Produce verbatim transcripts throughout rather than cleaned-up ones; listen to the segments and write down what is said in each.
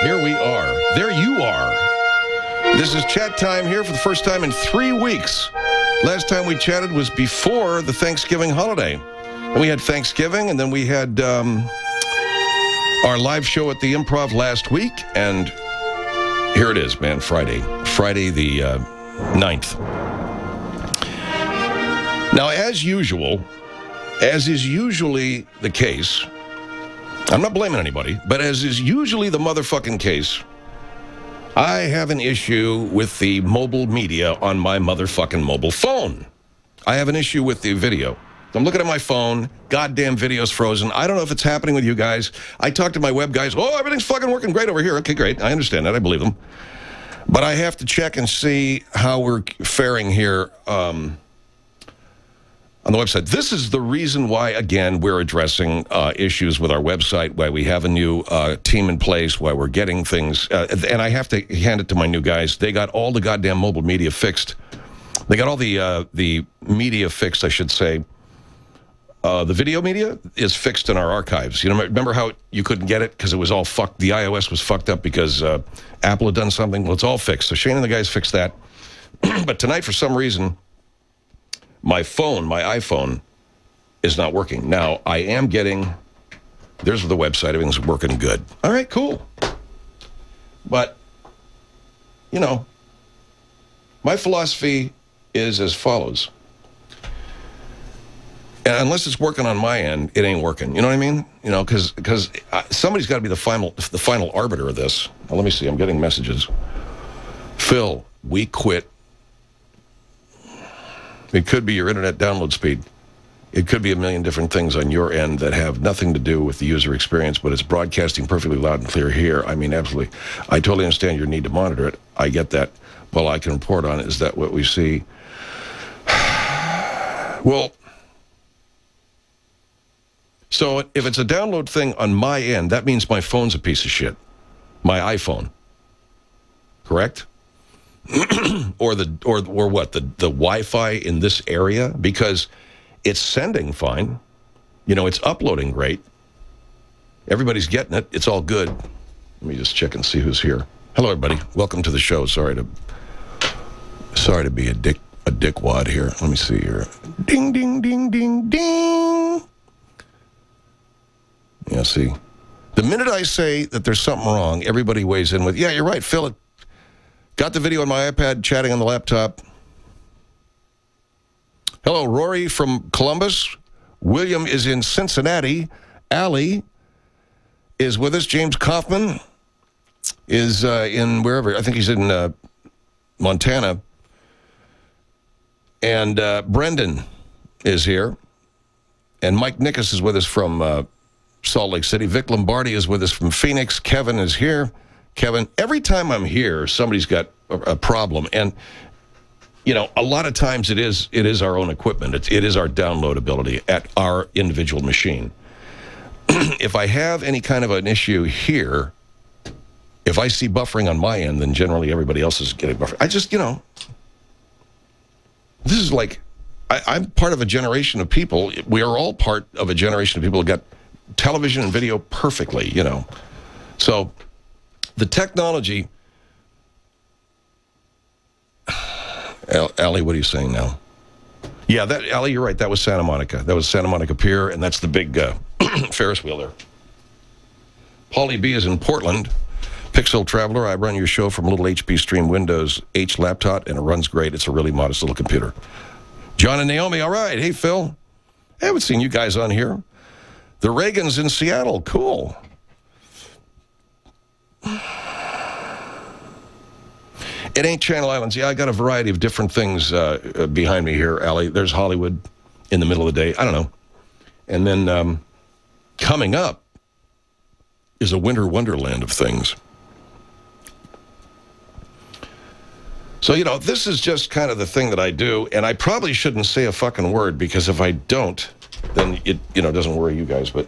here we are. There you are. This is chat time here for the first time in three weeks. Last time we chatted was before the Thanksgiving holiday. And we had Thanksgiving, and then we had um, our live show at the Improv last week. And here it is, man, Friday. Friday the uh, ninth. Now, as usual, as is usually the case, I'm not blaming anybody, but as is usually the motherfucking case, I have an issue with the mobile media on my motherfucking mobile phone. I have an issue with the video. I'm looking at my phone, goddamn video's frozen. I don't know if it's happening with you guys. I talked to my web guys. Oh, everything's fucking working great over here. Okay, great. I understand that. I believe them. But I have to check and see how we're faring here um, on the website. This is the reason why, again, we're addressing uh, issues with our website, why we have a new uh, team in place, why we're getting things. Uh, and I have to hand it to my new guys. They got all the goddamn mobile media fixed. They got all the uh, the media fixed, I should say. Uh, the video media is fixed in our archives. You know, remember how you couldn't get it because it was all fucked? The iOS was fucked up because uh, Apple had done something. Well, it's all fixed. So Shane and the guys fixed that. But tonight, for some reason, my phone, my iPhone, is not working. Now, I am getting, there's the website, everything's working good. All right, cool. But, you know, my philosophy is as follows. And unless it's working on my end, it ain't working. You know what I mean? You know, because because somebody's got to be the final the final arbiter of this. Now, let me see. I'm getting messages. Phil, we quit. It could be your internet download speed. It could be a million different things on your end that have nothing to do with the user experience, but it's broadcasting perfectly loud and clear here. I mean, absolutely. I totally understand your need to monitor it. I get that. All I can report on it is that what we see. Well, so if it's a download thing on my end, that means my phone's a piece of shit. My iPhone. Correct? or the or or what? The the Wi-Fi in this area? Because it's sending fine. You know, it's uploading great. Everybody's getting it. It's all good. Let me just check and see who's here. Hello, everybody. Welcome to the show. Sorry to sorry to be a dick a dickwad here. Let me see here. Ding ding ding ding ding. Yeah, see. The minute I say that there's something wrong, everybody weighs in with, yeah, you're right, Phil. It got the video on my iPad, chatting on the laptop. Hello, Rory from Columbus. William is in Cincinnati. Allie is with us. James Kaufman is uh, in wherever. I think he's in uh, Montana. And uh, Brendan is here. And Mike Nickus is with us from uh, Salt Lake City. Vic Lombardi is with us from Phoenix. Kevin is here. Kevin, every time I'm here, somebody's got a, a problem. And, you know, a lot of times it is it is our own equipment. It's, it is our download ability at our individual machine. If I have any kind of an issue here, if I see buffering on my end, then generally everybody else is getting buffering. I just, you know, this is like, I, I'm part of a generation of people. We are all part of a generation of people who got television and video perfectly, you know. So the technology. Allie, what are you saying now? Yeah, that Allie, you're right. That was Santa Monica. That was Santa Monica Pier, and that's the big uh, Ferris wheel there. Paulie B is in Portland. Pixel Traveler, I run your show from a little H P Stream Windows H laptop, and it runs great. It's a really modest little computer. John and Naomi, all right. Hey, Phil. I haven't seen you guys on here. The Reagans in Seattle. Cool. It ain't Channel Islands. Yeah, I got a variety of different things uh, behind me here, Allie. There's Hollywood in the middle of the day. I don't know. And then um, coming up is a winter wonderland of things. So, you know, this is just kind of the thing that I do, and I probably shouldn't say a fucking word, because if I don't, then it, you know, doesn't worry you guys, but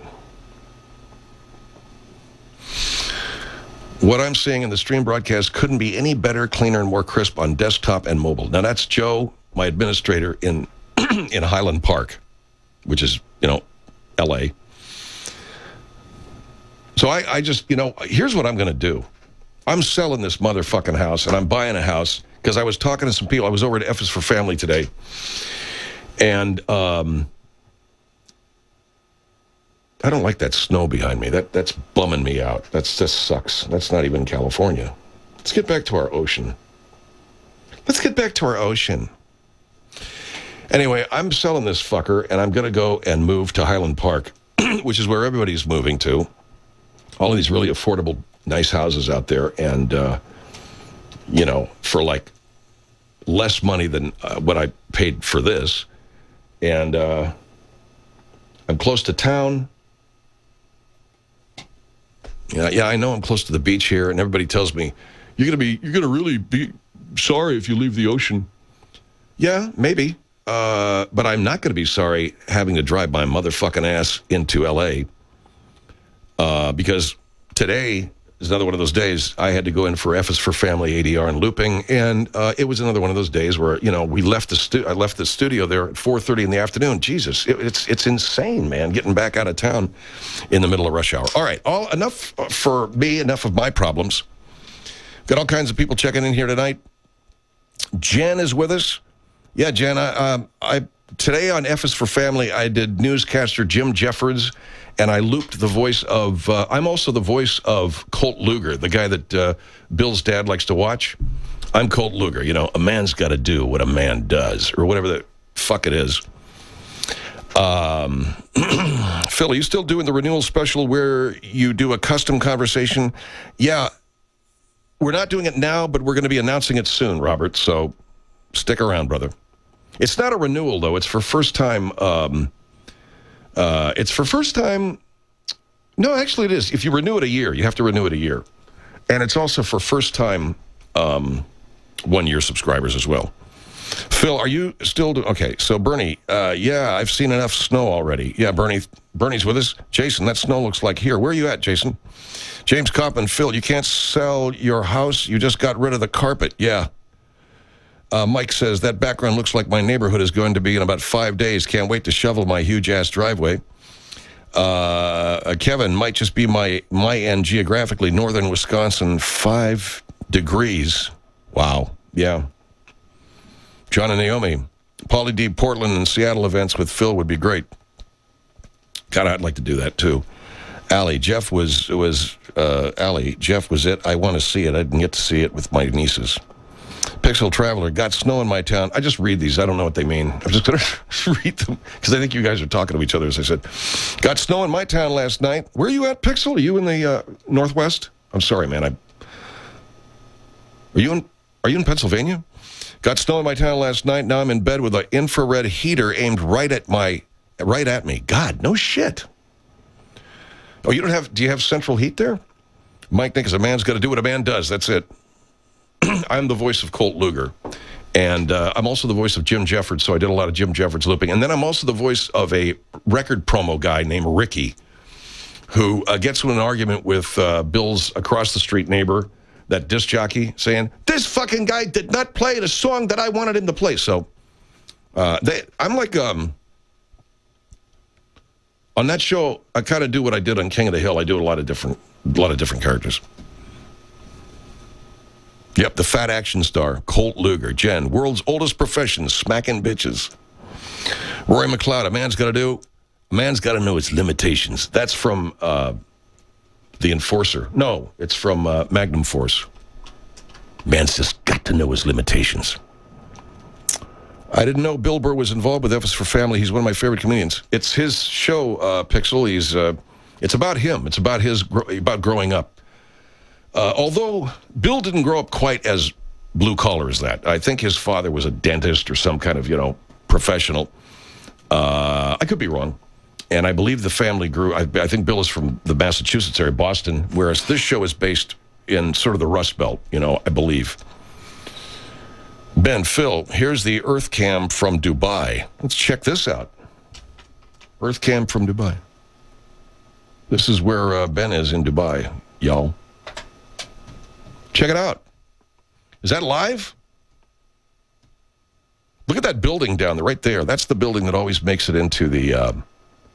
what I'm seeing in the stream broadcast couldn't be any better, cleaner, and more crisp on desktop and mobile. Now, that's Joe, my administrator in in Highland Park, which is, you know, L A. So I, I just, you know, here's what I'm going to do. I'm selling this motherfucking house, and I'm buying a house because I was talking to some people. I was over at F is for Family today, and um, I don't like that snow behind me. That That's bumming me out. That just sucks. That's not even California. Let's get back to our ocean. Let's get back to our ocean. Anyway, I'm selling this fucker, and I'm going to go and move to Highland Park, which is where everybody's moving to. All of these really affordable, nice houses out there, and, uh, you know, for like less money than uh, what I paid for this. And uh, I'm close to town. Yeah, yeah, I know I'm close to the beach here, and everybody tells me, you're going to be, you're going to really be sorry if you leave the ocean. Yeah, maybe. Uh, but I'm not going to be sorry having to drive my motherfucking ass into L A Uh, because today is another one of those days I had to go in for F is for Family A D R and looping, and uh, it was another one of those days where, you know, we left the stu- I left the studio there at four thirty in the afternoon. Jesus, it, it's it's insane, man, getting back out of town in the middle of rush hour. All right, all enough for me, enough of my problems. Got all kinds of people checking in here tonight. Jen is with us. Yeah, Jen, I, um, I today on F is for Family, I did newscaster Jim Jeffords, and I looped the voice of, uh, I'm also the voice of Colt Luger, the guy that uh, Bill's dad likes to watch. I'm Colt Luger. You know, a man's got to do what a man does, or whatever the fuck it is. Um, Phil, are you still doing the renewal special where you do a custom conversation? Yeah, we're not doing it now, but we're going to be announcing it soon, Robert, so stick around, brother. It's not a renewal, though. It's for first time. Um, uh, it's for first time. No, actually, it is. If you renew it a year, you have to renew it a year. And it's also for first time um, one-year subscribers as well. Phil, are you still... Do- okay, so Bernie, uh, yeah, I've seen enough snow already. Yeah, Bernie, Bernie's with us. Jason, that snow looks like here. Where are you at, Jason? James Coppin, Phil, you can't sell your house. You just got rid of the carpet. Yeah. Uh, Mike says, that background looks like my neighborhood is going to be in about five days. Can't wait to shovel my huge-ass driveway. Uh, Kevin, might just be my, my end geographically. Northern Wisconsin, five degrees. Wow. Yeah. John and Naomi, Pauly D. Portland and Seattle events with Phil would be great. God, I'd like to do that, too. Allie, Jeff was, was uh, Allie, Jeff was it. I want to see it. I didn't get to see it with my nieces. Pixel Traveler, got snow in my town. I just read these. I don't know what they mean. I'm just going to read them because I think you guys are talking to each other, as I said. Got snow in my town last night. Where are you at, Pixel? Are you in the uh, Northwest? I'm sorry, man. I... Are you in, are you in Pennsylvania? Got snow in my town last night. Now I'm in bed with an infrared heater aimed right at my, right at me. God, no shit. Oh, you don't have, do you have central heat there? Mike thinks a man's got to do what a man does. That's it. I'm the voice of Colt Luger, and uh, I'm also the voice of Jim Jeffords, so I did a lot of Jim Jeffords looping. And then I'm also the voice of a record promo guy named Ricky, who uh, gets in an argument with uh, Bill's across-the-street neighbor, that disc jockey, saying, this fucking guy did not play the song that I wanted him to play. So uh, they, I'm like, um, on that show, I kind of do what I did on King of the Hill. I do a lot of different, a lot of different characters. Yep, the fat action star, Colt Luger. Jen, world's oldest profession, smacking bitches. Roy McLeod, a man's got to do, a man's got to know its limitations. That's from uh, The Enforcer. No, it's from uh, Magnum Force. Man's just got to know his limitations. I didn't know Bill Burr was involved with F is for Family. He's one of my favorite comedians. It's his show, uh, Pixel. He's, uh, it's about him. It's about his, about growing up. Uh, although Bill didn't grow up quite as blue-collar as that. I think his father was a dentist or some kind of, you know, professional. Uh, I could be wrong. And I believe the family grew, I, I think Bill is from the Massachusetts area, Boston, whereas this show is based in sort of the Rust Belt, you know, I believe. Ben, Phil, here's the Earth Cam from Dubai. Let's check this out. Earth Cam from Dubai. This is where uh, Ben is in Dubai, y'all. Check it out. Is that live? Look at that building down there, right there. That's the building that always makes it into the uh,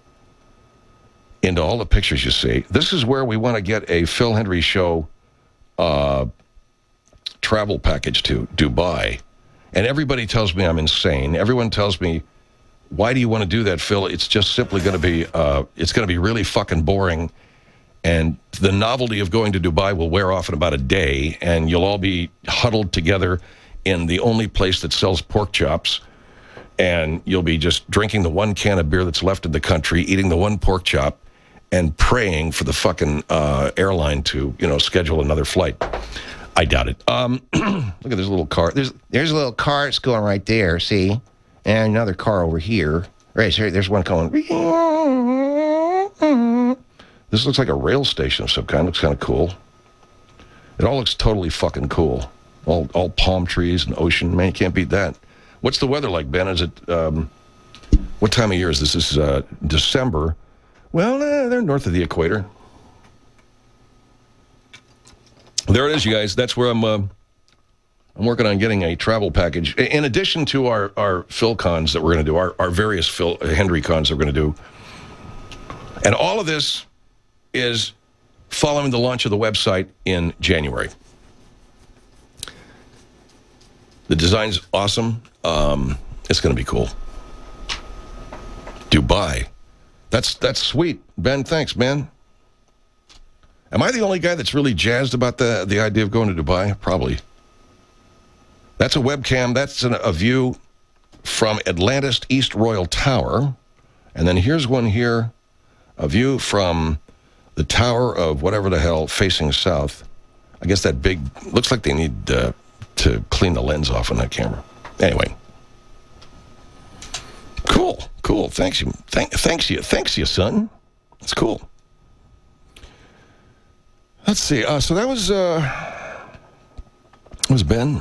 into all the pictures you see. This is where we want to get a Phil Hendrie show uh, travel package to Dubai. And everybody tells me I'm insane. Everyone tells me, why do you want to do that, Phil? It's just simply going to be, uh, it's going to be really fucking boring. And the novelty of going to Dubai will wear off in about a day. And you'll all be huddled together in the only place that sells pork chops. And you'll be just drinking the one can of beer that's left in the country, eating the one pork chop, and praying for the fucking uh, airline to, you know, schedule another flight. I doubt it. Um, look at this little car. There's there's a little car that's going right there, see? And another car over here. Right, so there's one going. This looks like a rail station of some kind. Looks kind of cool. It all looks totally fucking cool. All all palm trees and ocean. Man, you can't beat that. What's the weather like, Ben? Is it, um, what time of year is this? This is uh, December. Well, uh, they're north of the equator. There it is, you guys. That's where I'm. Uh, I'm working on getting a travel package. In addition to our our PhilCons that we're going to do, our our various Phil uh, Hendry cons that we're going to do, and all of this is following the launch of the website in January. The design's awesome. Um, it's going to be cool. Dubai. That's that's sweet. Ben, thanks, man. Am I the only guy that's really jazzed about the, the idea of going to Dubai? Probably. That's a webcam. That's an, a view from Atlantis East Royal Tower. And then here's one here, a view from the tower of whatever the hell facing south. I guess that big, looks like they need uh, to clean the lens off on that camera. Anyway. Cool, cool. Thanks you. Thank, thanks you. Thanks you, son. That's cool. Let's see. Uh, so that was, uh, that was Ben.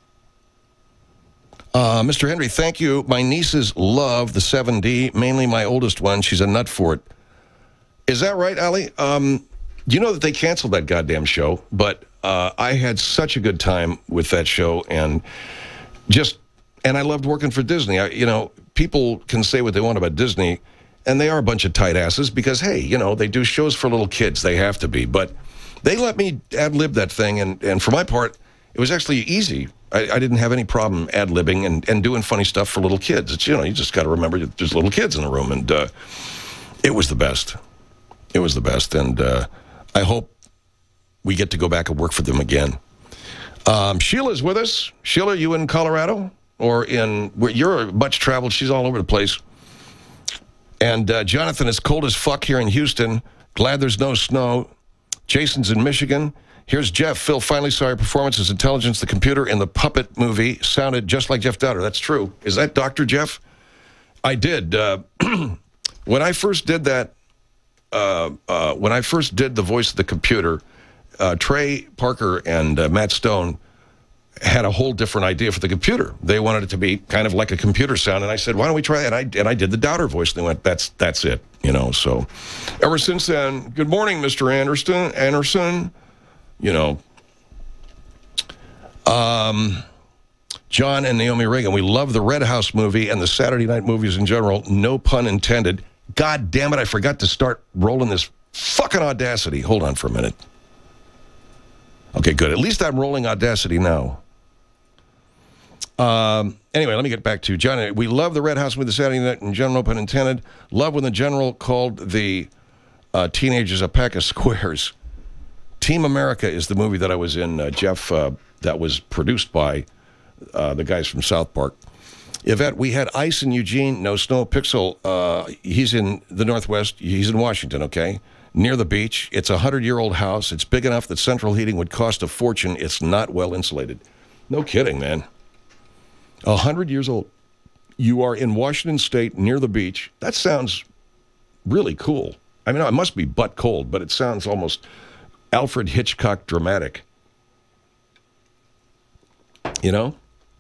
Uh, Mister Hendry, thank you. My nieces love the seven D, mainly my oldest one. She's a nut for it. Is that right, Ali? Um, you know that they canceled that goddamn show, but uh, I had such a good time with that show, and just, and I loved working for Disney. I, you know, people can say what they want about Disney, and they are a bunch of tight asses because, hey, you know, they do shows for little kids. They have to be, but they let me ad-lib that thing, and, and for my part, it was actually easy. I, I didn't have any problem ad-libbing and, and doing funny stuff for little kids. It's, you know, you just got to remember there's little kids in the room, and uh, it was the best. It was the best, and uh, I hope we get to go back and work for them again. Um, Sheila's with us. Sheila, you in Colorado? Or in, where you're much traveled, she's all over the place. And uh, Jonathan, it's cold as fuck here in Houston. Glad there's no snow. Jason's in Michigan. Here's Jeff. Phil finally saw your performance as Intelligence the Computer in the Puppet movie. Sounded just like Jeff Dowder. That's true. Is that Doctor Jeff? I did. Uh, when I first did that, uh, uh, when I first did the voice of the computer, uh, Trey Parker and uh, Matt Stone had a whole different idea for the computer. They wanted it to be kind of like a computer sound, and I said, why don't we try it? And I, and I did the Dowder voice, and they went, that's that's it, you know. So ever since then, good morning, Mister Anderson, Anderson, you know. Um, John and Naomi Reagan, we love the Red House movie and the Saturday night movies in general, no pun intended. God damn it, I forgot to start rolling this fucking Audacity. Hold on for a minute. Okay, good. At least I'm rolling Audacity now. Um, anyway, let me get back to John. We love the Red House with the Saturday night in general, pun intended. Love when the general called the uh, teenagers a pack of squares. Team America is the movie that I was in, uh, Jeff, uh, that was produced by uh, the guys from South Park. Yvette, we had ice in Eugene, no snow. Pixel, uh, he's in the Northwest. He's in Washington, okay? Near the beach. It's a hundred-year-old house. It's big enough that central heating would cost a fortune. It's not well insulated. No kidding, man. A hundred years old. You are in Washington State near the beach. That sounds really cool. I mean, it must be butt cold, but it sounds almost Alfred Hitchcock dramatic. You know?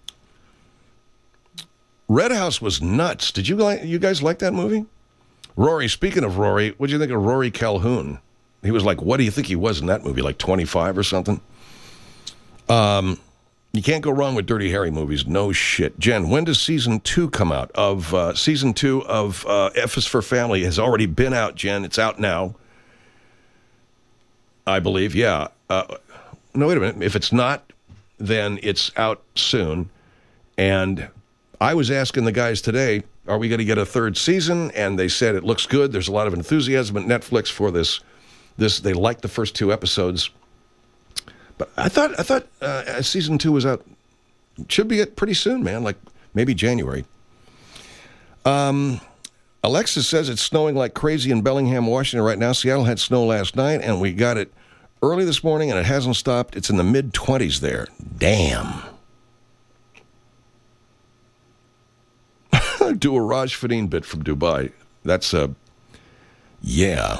Red House was nuts. Did you like, you guys like that movie? Rory, speaking of Rory, what do you think of Rory Calhoun? He was like, what do you think he was in that movie? Like twenty-five or something? Um, you can't go wrong with Dirty Harry movies. No shit. Jen, when does season two come out? Of uh, season two of uh, F is for Family has already been out, Jen. It's out now. I believe, yeah. Uh, no, wait a minute. If it's not, then it's out soon. And I was asking the guys today, are we going to get a third season? And they said it looks good. There's a lot of enthusiasm at Netflix for this. This they liked the first two episodes. But I thought I thought uh, season two was out. Should be it pretty soon, man. Like maybe January. Um, Alexis says it's snowing like crazy in Bellingham, Washington right now. Seattle had snow last night, and we got it early this morning, and it hasn't stopped. It's in the mid twenties there. Damn. Do a Raj Fadeen bit from Dubai. That's a, yeah.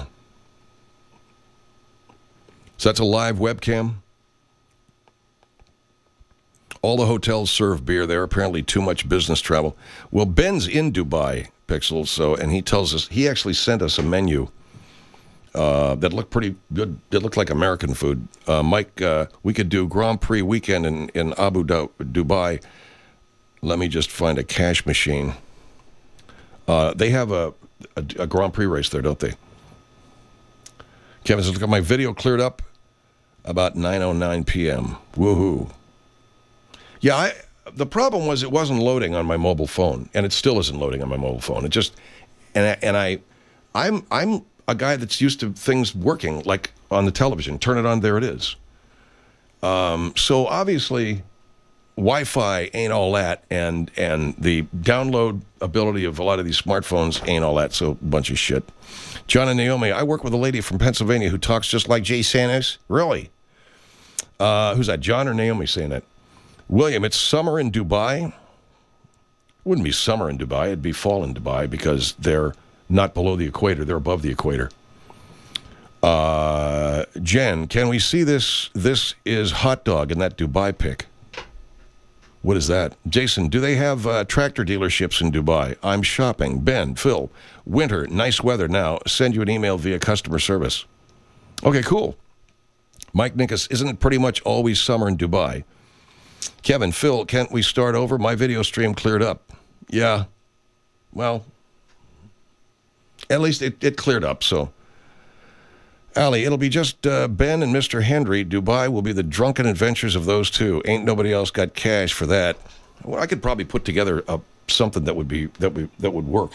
So that's a live webcam. All the hotels serve beer there. Apparently too much business travel. Well, Ben's in Dubai, Pixel, so, and he tells us, he actually sent us a menu uh, that looked pretty good. It looked like American food. Uh, Mike, uh, we could do Grand Prix weekend in, in Abu Dhabi, Dubai. Let me just find a cash machine. Uh, they have a, a, a Grand Prix race there, don't they? Kevin says, look at my video cleared up about nine oh nine p.m. Woohoo. Yeah, I, the problem was it wasn't loading on my mobile phone, and it still isn't loading on my mobile phone. It just, and I, and I, I'm I'm a guy that's used to things working like on the television. Turn it on, there it is. Um, so obviously, Wi-Fi ain't all that, and and the download ability of a lot of these smartphones ain't all that. So a bunch of shit. John and Naomi, I work with a lady from Pennsylvania who talks just like Jay Santos. Really? Uh, who's that? John or Naomi saying that? William, it's summer in Dubai. It wouldn't be summer in Dubai. It'd be fall in Dubai because they're not below the equator. They're above the equator. Uh, Jen, can we see this? This is hot dog in that Dubai pic. What is that? Jason, do they have uh, tractor dealerships in Dubai? I'm shopping. Ben, Phil, winter, nice weather now. Send you an email via customer service. Okay, cool. Mike Nickus, isn't it pretty much always summer in Dubai? Kevin, Phil, can't we start over? My video stream cleared up. Yeah. Well, at least it, it cleared up, so. Allie, it'll be just uh, Ben and Mister Hendry. Dubai will be the drunken adventures of those two. Ain't nobody else got cash for that. Well, I could probably put together a, something that would be that we that would work.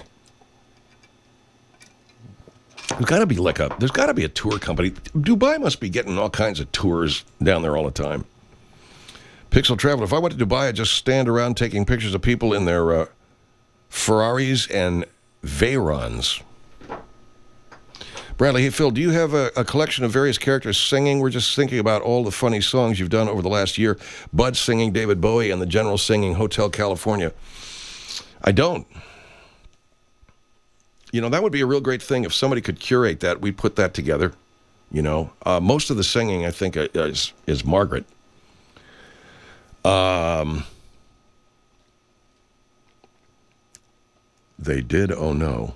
There's got to be like a there's got to be a tour company. Dubai must be getting all kinds of tours down there all the time. Pixel Traveler, if I went to Dubai, I'd just stand around taking pictures of people in their uh, Ferraris and Veyrons. Bradley, hey, Phil, do you have a, a collection of various characters singing? We're just thinking about all the funny songs you've done over the last year. Bud singing David Bowie and the General singing Hotel California. I don't. You know, that would be a real great thing if somebody could curate that. We put that together. You know, uh, most of the singing, I think, uh, is, is Margaret. Um, they did, oh no.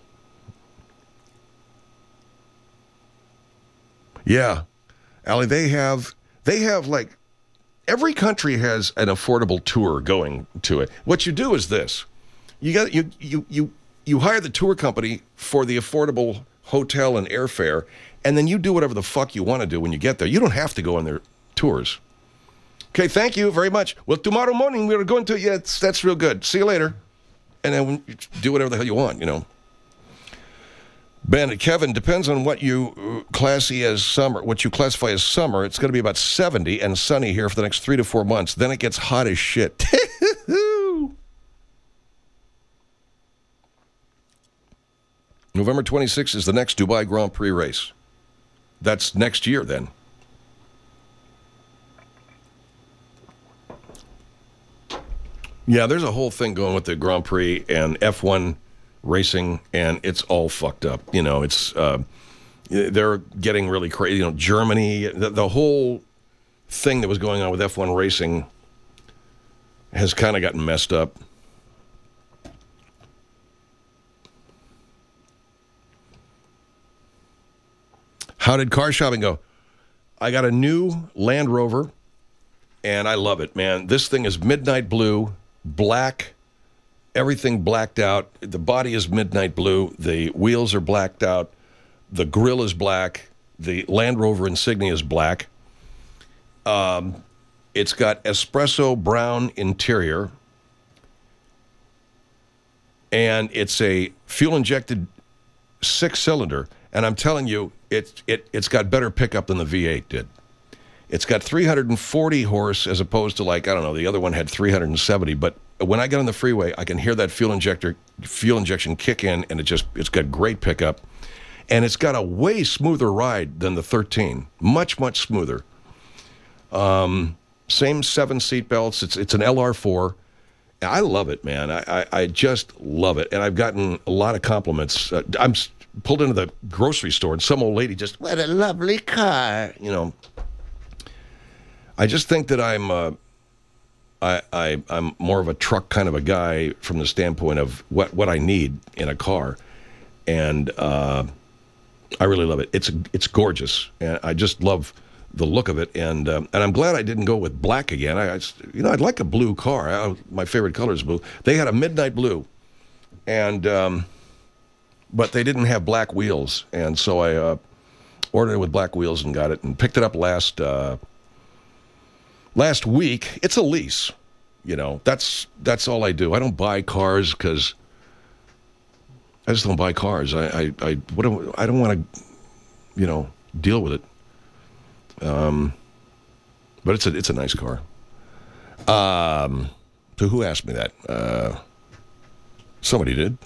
Yeah, Allie, they have, they have like, every country has an affordable tour going to it. What you do is this. You got you you you you hire the tour company for the affordable hotel and airfare, and then you do whatever the fuck you want to do when you get there. You don't have to go on their tours. Okay, thank you very much. Well, tomorrow morning we're going to, yeah, it's, that's real good. See you later. And then do whatever the hell you want, you know. Ben, Kevin, depends on what you classy as summer, what you classify as summer. It's going to be about seventy and sunny here for the next three to four months. Then it gets hot as shit. November twenty-sixth is the next Dubai Grand Prix race. That's next year then. Yeah, there's a whole thing going with the Grand Prix and F one racing, and it's all fucked up. You know, it's uh, they're getting really crazy. You know, Germany, the, the whole thing that was going on with F one racing has kind of gotten messed up. How did car shopping go? I got a new Land Rover, and I love it, man. This thing is midnight blue, black, everything blacked out. The body is midnight blue. The wheels are blacked out. The grille is black. The Land Rover insignia is black. Um, it's got espresso brown interior, and it's a fuel-injected six-cylinder. And I'm telling you, it, it, it's got better pickup than the V eight did. It's got three hundred forty horse as opposed to, like, I don't know, the other one had three hundred seventy. But when I get on the freeway, I can hear that fuel injector, fuel injection kick in, and it just, it's got great pickup. And it's got a way smoother ride than the thirteen. Much, much smoother. Um, same seven seat belts. It's it's an L R four. I love it, man. I, I, I just love it. And I've gotten a lot of compliments. Uh, I'm pulled into the grocery store, and some old lady just, what a lovely car, you know. I just think that I'm, uh, I, I, I'm more of a truck kind of a guy from the standpoint of what, what I need in a car, and uh, I really love it. It's it's gorgeous, and I just love the look of it, and um, and I'm glad I didn't go with black again. I, I you know I'd like a blue car. I, my favorite color is blue. They had a midnight blue, and um, but they didn't have black wheels, and so I uh, ordered it with black wheels and got it, and picked it up last. Uh, Last week. It's a lease, you know. That's that's all I do. I don't buy cars because I just don't buy cars. I I I, what do, I don't want to, you know, deal with it. Um, but it's a it's a nice car. Um, so who asked me that? Uh, somebody did.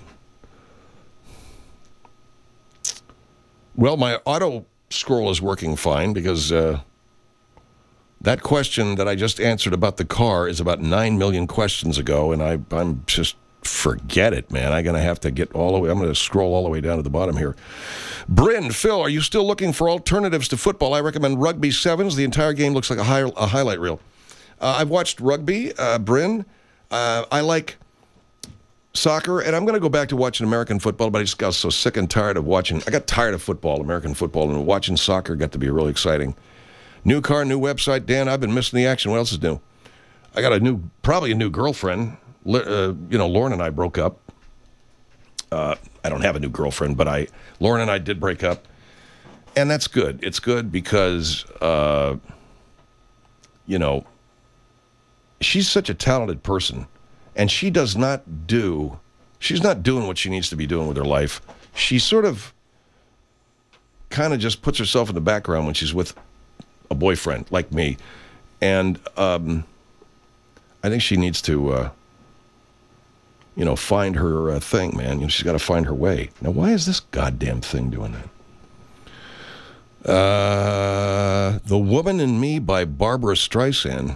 Well, my auto scroll is working fine because. Uh, That question that I just answered about the car is about nine million questions ago, and I, I'm just, forget it, man. I'm going to have to get all the way, I'm going to scroll all the way down to the bottom here. Bryn, Phil, are you still looking for alternatives to football? I recommend Rugby Sevens. The entire game looks like a, high, a highlight reel. Uh, I've watched rugby, uh, Bryn. Uh, I like soccer, and I'm going to go back to watching American football, but I just got so sick and tired of watching. I got tired of football, American football, and watching soccer got to be really exciting. New car, new website. Dan, I've been missing the action. What else is new? I got a new, probably a new girlfriend. Uh, you know, Lauren and I broke up. Uh, I don't have a new girlfriend, but I, Lauren and I did break up. And that's good. It's good because, uh, you know, she's such a talented person. And she does not do, she's not doing what she needs to be doing with her life. She sort of kind of just puts herself in the background when she's with a boyfriend like me, and um, I think she needs to, uh, you know, find her uh, thing, man. You know, she's got to find her way. Now, why is this goddamn thing doing that? Uh, The Woman in Me by Barbara Streisand.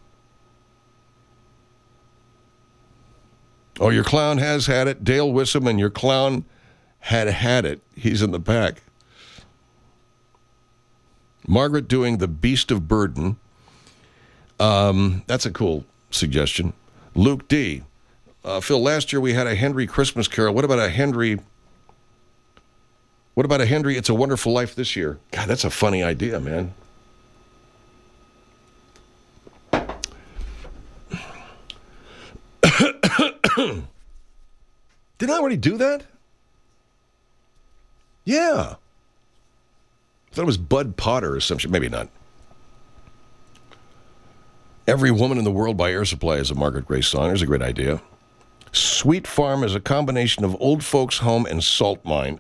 Oh, your clown has had it. Dale Wissam and your clown had had it. He's in the back. Margaret doing The Beast of Burden. Um, that's a cool suggestion. Luke D. Uh, Phil, last year we had a Henry Christmas Carol. What about a Henry... What about a Henry It's a Wonderful Life this year? God, that's a funny idea, man. Didn't I already do that? Yeah. I thought it was Bud Potter or some shit. Maybe not. Every Woman in the World by Air Supply is a Margaret Grace song. There's a great idea. Sweet Farm is a combination of old folks' home and salt mine.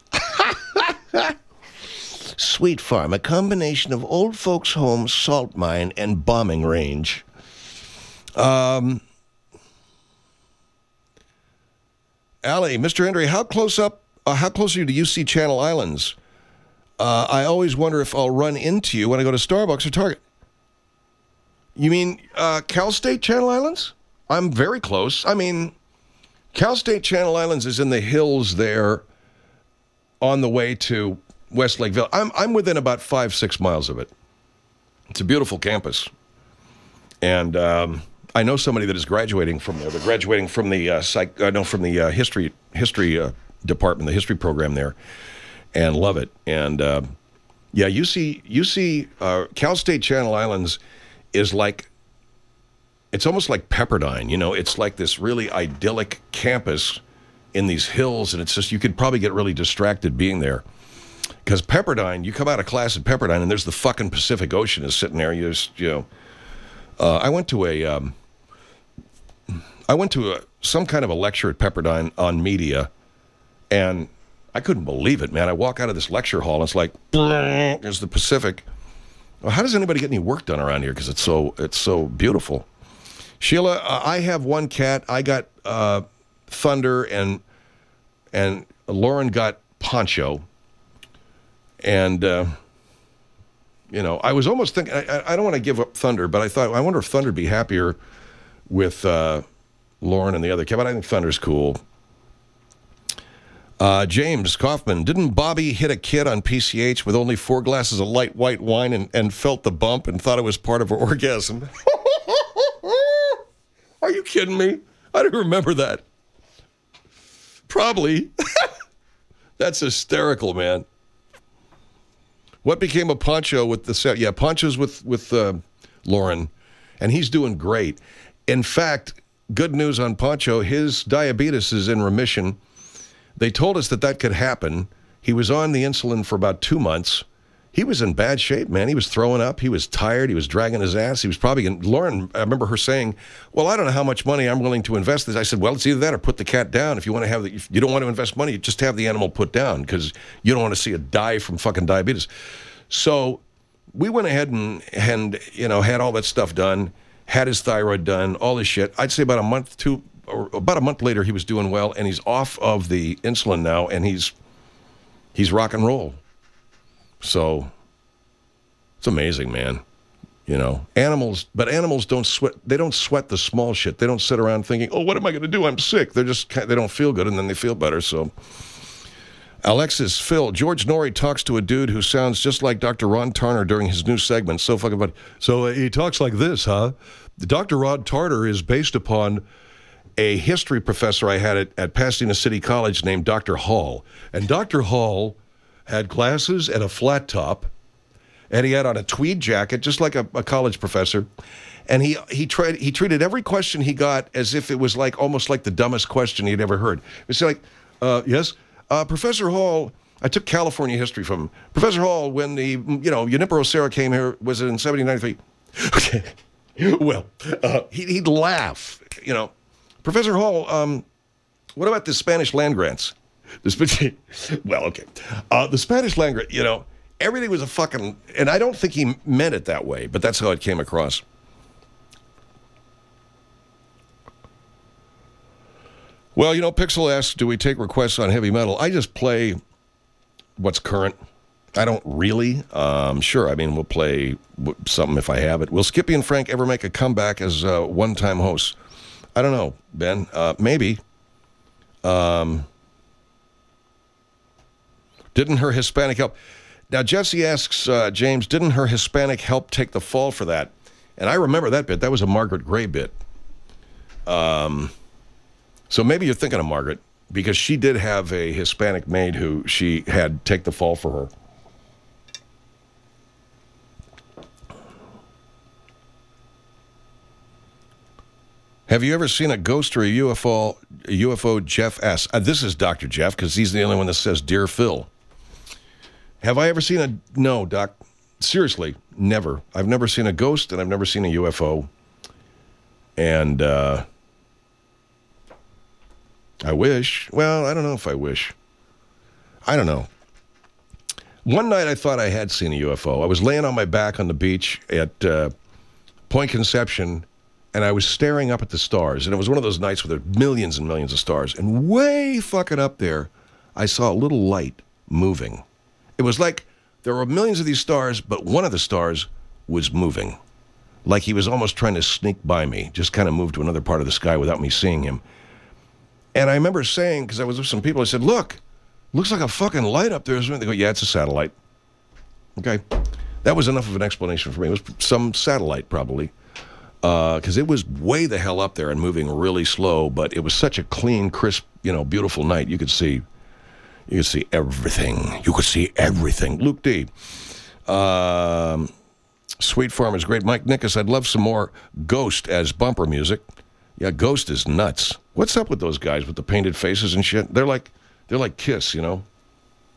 Sweet Farm, a combination of old folks' home, salt mine, and bombing range. Um, Allie, Mister Henry, how close up? Uh, how close are you to U C Channel Islands? Uh, I always wonder if I'll run into you when I go to Starbucks or Target. You mean uh, Cal State Channel Islands? I'm very close. I mean, Cal State Channel Islands is in the hills there on the way to West Lakeville. I'm, I'm within about five, six miles of it. It's a beautiful campus. And um, I know somebody that is graduating from there. They're graduating from the, uh, psych, uh, no, from the uh, history, history uh, department, the history program there. And love it. And uh, yeah, U C, U C uh, Cal State Channel Islands is like, it's almost like Pepperdine. You know, it's like this really idyllic campus in these hills, and it's just, you could probably get really distracted being there. Because Pepperdine, you come out of class at Pepperdine, and there's the fucking Pacific Ocean is sitting there. You just, you know, uh, I went to a, um, I went to a, some kind of a lecture at Pepperdine on media, and I couldn't believe it, man. I walk out of this lecture hall, and it's like, there's the Pacific. Well, how does anybody get any work done around here? Because it's so, it's so beautiful. Sheila, uh, I have one cat. I got uh, Thunder, and and Lauren got Poncho. And, uh, you know, I was almost thinking, I, I don't want to give up Thunder, but I thought, I wonder if Thunder would be happier with uh, Lauren and the other cat. But I think Thunder's cool. Uh, James Kaufman, didn't Bobby hit a kid on P C H with only four glasses of light white wine and, and felt the bump and thought it was part of her orgasm? Are you kidding me? I don't remember that. Probably. That's hysterical, man. What became of Poncho with the set? Yeah, Poncho's with, with uh, Lauren, and he's doing great. In fact, good news on Poncho, his diabetes is in remission. They told us that that could happen. He was on the insulin for about two months. He was in bad shape, man. He was throwing up. He was tired. He was dragging his ass. He was probably going Lauren, I remember her saying, well, I don't know how much money I'm willing to invest in this. I said, well, it's either that or put the cat down. If you want to have the, if you don't want to invest money, just have the animal put down because you don't want to see it die from fucking diabetes. So we went ahead and, and, you know, had all that stuff done, had his thyroid done, all this shit. I'd say about a month, two, or about a month later, he was doing well, and he's off of the insulin now, and he's he's rock and roll. So it's amazing, man. You know, animals, but animals don't sweat. They don't sweat the small shit. They don't sit around thinking, "Oh, what am I going to do? I'm sick." They're just they don't feel good, and then they feel better. So, Alexis, Phil, George Norrie talks to a dude who sounds just like Doctor Ron Tarner during his new segment. So fucking funny. So uh, he talks like this, huh? Doctor Ron Tarner is based upon a history professor I had at, at Pasadena City College named Doctor Hall, and Doctor Hall had glasses and a flat top, and he had on a tweed jacket, just like a, a college professor. And he he tried he treated every question he got as if it was like almost like the dumbest question he'd ever heard. It's like, uh, yes, uh, Professor Hall. I took California history from him. Professor Hall, when the you know Junipero Serra came here, was it in seventeen ninety-three? Okay, well, uh, he, he'd laugh. You know, Professor Hall. Um, what about the Spanish land grants? The, well, okay. Uh, the Spanish land grant, you know, everything was a fucking, and I don't think he meant it that way, but that's how it came across. Well, you know, Pixel asks, do we take requests on heavy metal? I just play what's current. I don't really. Um, sure, I mean, we'll play something if I have it. Will Skippy and Frank ever make a comeback as uh, one-time hosts? I don't know, Ben. Uh, maybe. Um... Didn't her Hispanic help? Now, Jesse asks, uh, James, didn't her Hispanic help take the fall for that? And I remember that bit. That was a Margaret Gray bit. Um, so maybe you're thinking of Margaret, because she did have a Hispanic maid who she had take the fall for her. Have you ever seen a ghost or a U F O? A U F O, Jeff asks. Uh, this is Doctor Jeff, because he's the only one that says, Dear Phil. Have I ever seen a... No, Doc. Seriously, never. I've never seen a ghost, and I've never seen a U F O. And, uh... I wish. Well, I don't know if I wish. I don't know. One night I thought I had seen a U F O. I was laying on my back on the beach at uh, Point Conception, and I was staring up at the stars. And it was one of those nights where there were millions and millions of stars. And way fucking up there, I saw a little light moving. It was like there were millions of these stars, but one of the stars was moving. Like he was almost trying to sneak by me, just kind of moved to another part of the sky without me seeing him. And I remember saying, because I was with some people, I said, look, looks like a fucking light up there. They go, yeah, it's a satellite. Okay. That was enough of an explanation for me. It was some satellite, probably. Because uh, it was way the hell up there and moving really slow, but it was such a clean, crisp, you know, beautiful night. You could see... You could see everything. You could see everything. Luke D. Um, Sweet Farm is great. Mike Nickus, I'd love some more Ghost as bumper music. Yeah, Ghost is nuts. What's up with those guys with the painted faces and shit? They're like, they're like Kiss, you know?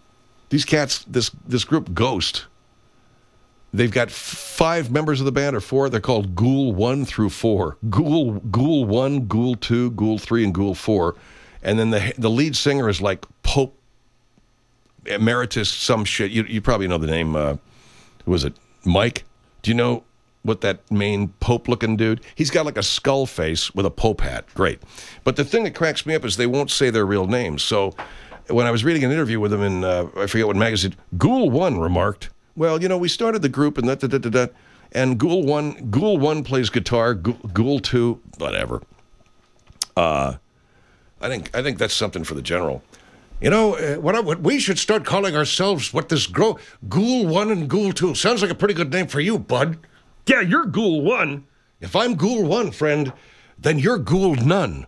These cats, this this group Ghost, they've got five members of the band, or four. They're called Ghoul one through four. Ghoul Ghoul one, Ghoul two, Ghoul three, and Ghoul four. And then the the lead singer is like Pope Emeritus some shit. You you probably know the name. Uh, who was it? Mike? Do you know what that main Pope-looking dude? He's got like a skull face with a Pope hat. Great. But the thing that cracks me up is they won't say their real names. So when I was reading an interview with them in, uh, I forget what magazine, Ghoul one remarked, well, you know, we started the group and that, that, that, that, that, and Ghoul one, Ghoul one plays guitar, Ghoul, Ghoul two, whatever. Uh, I think I think that's something for the general. You know, uh, what, I, what we should start calling ourselves, what this grow, Ghoul one and Ghoul two. Sounds like a pretty good name for you, bud. Yeah, you're Ghoul one. If I'm Ghoul one, friend, then you're Ghoul none.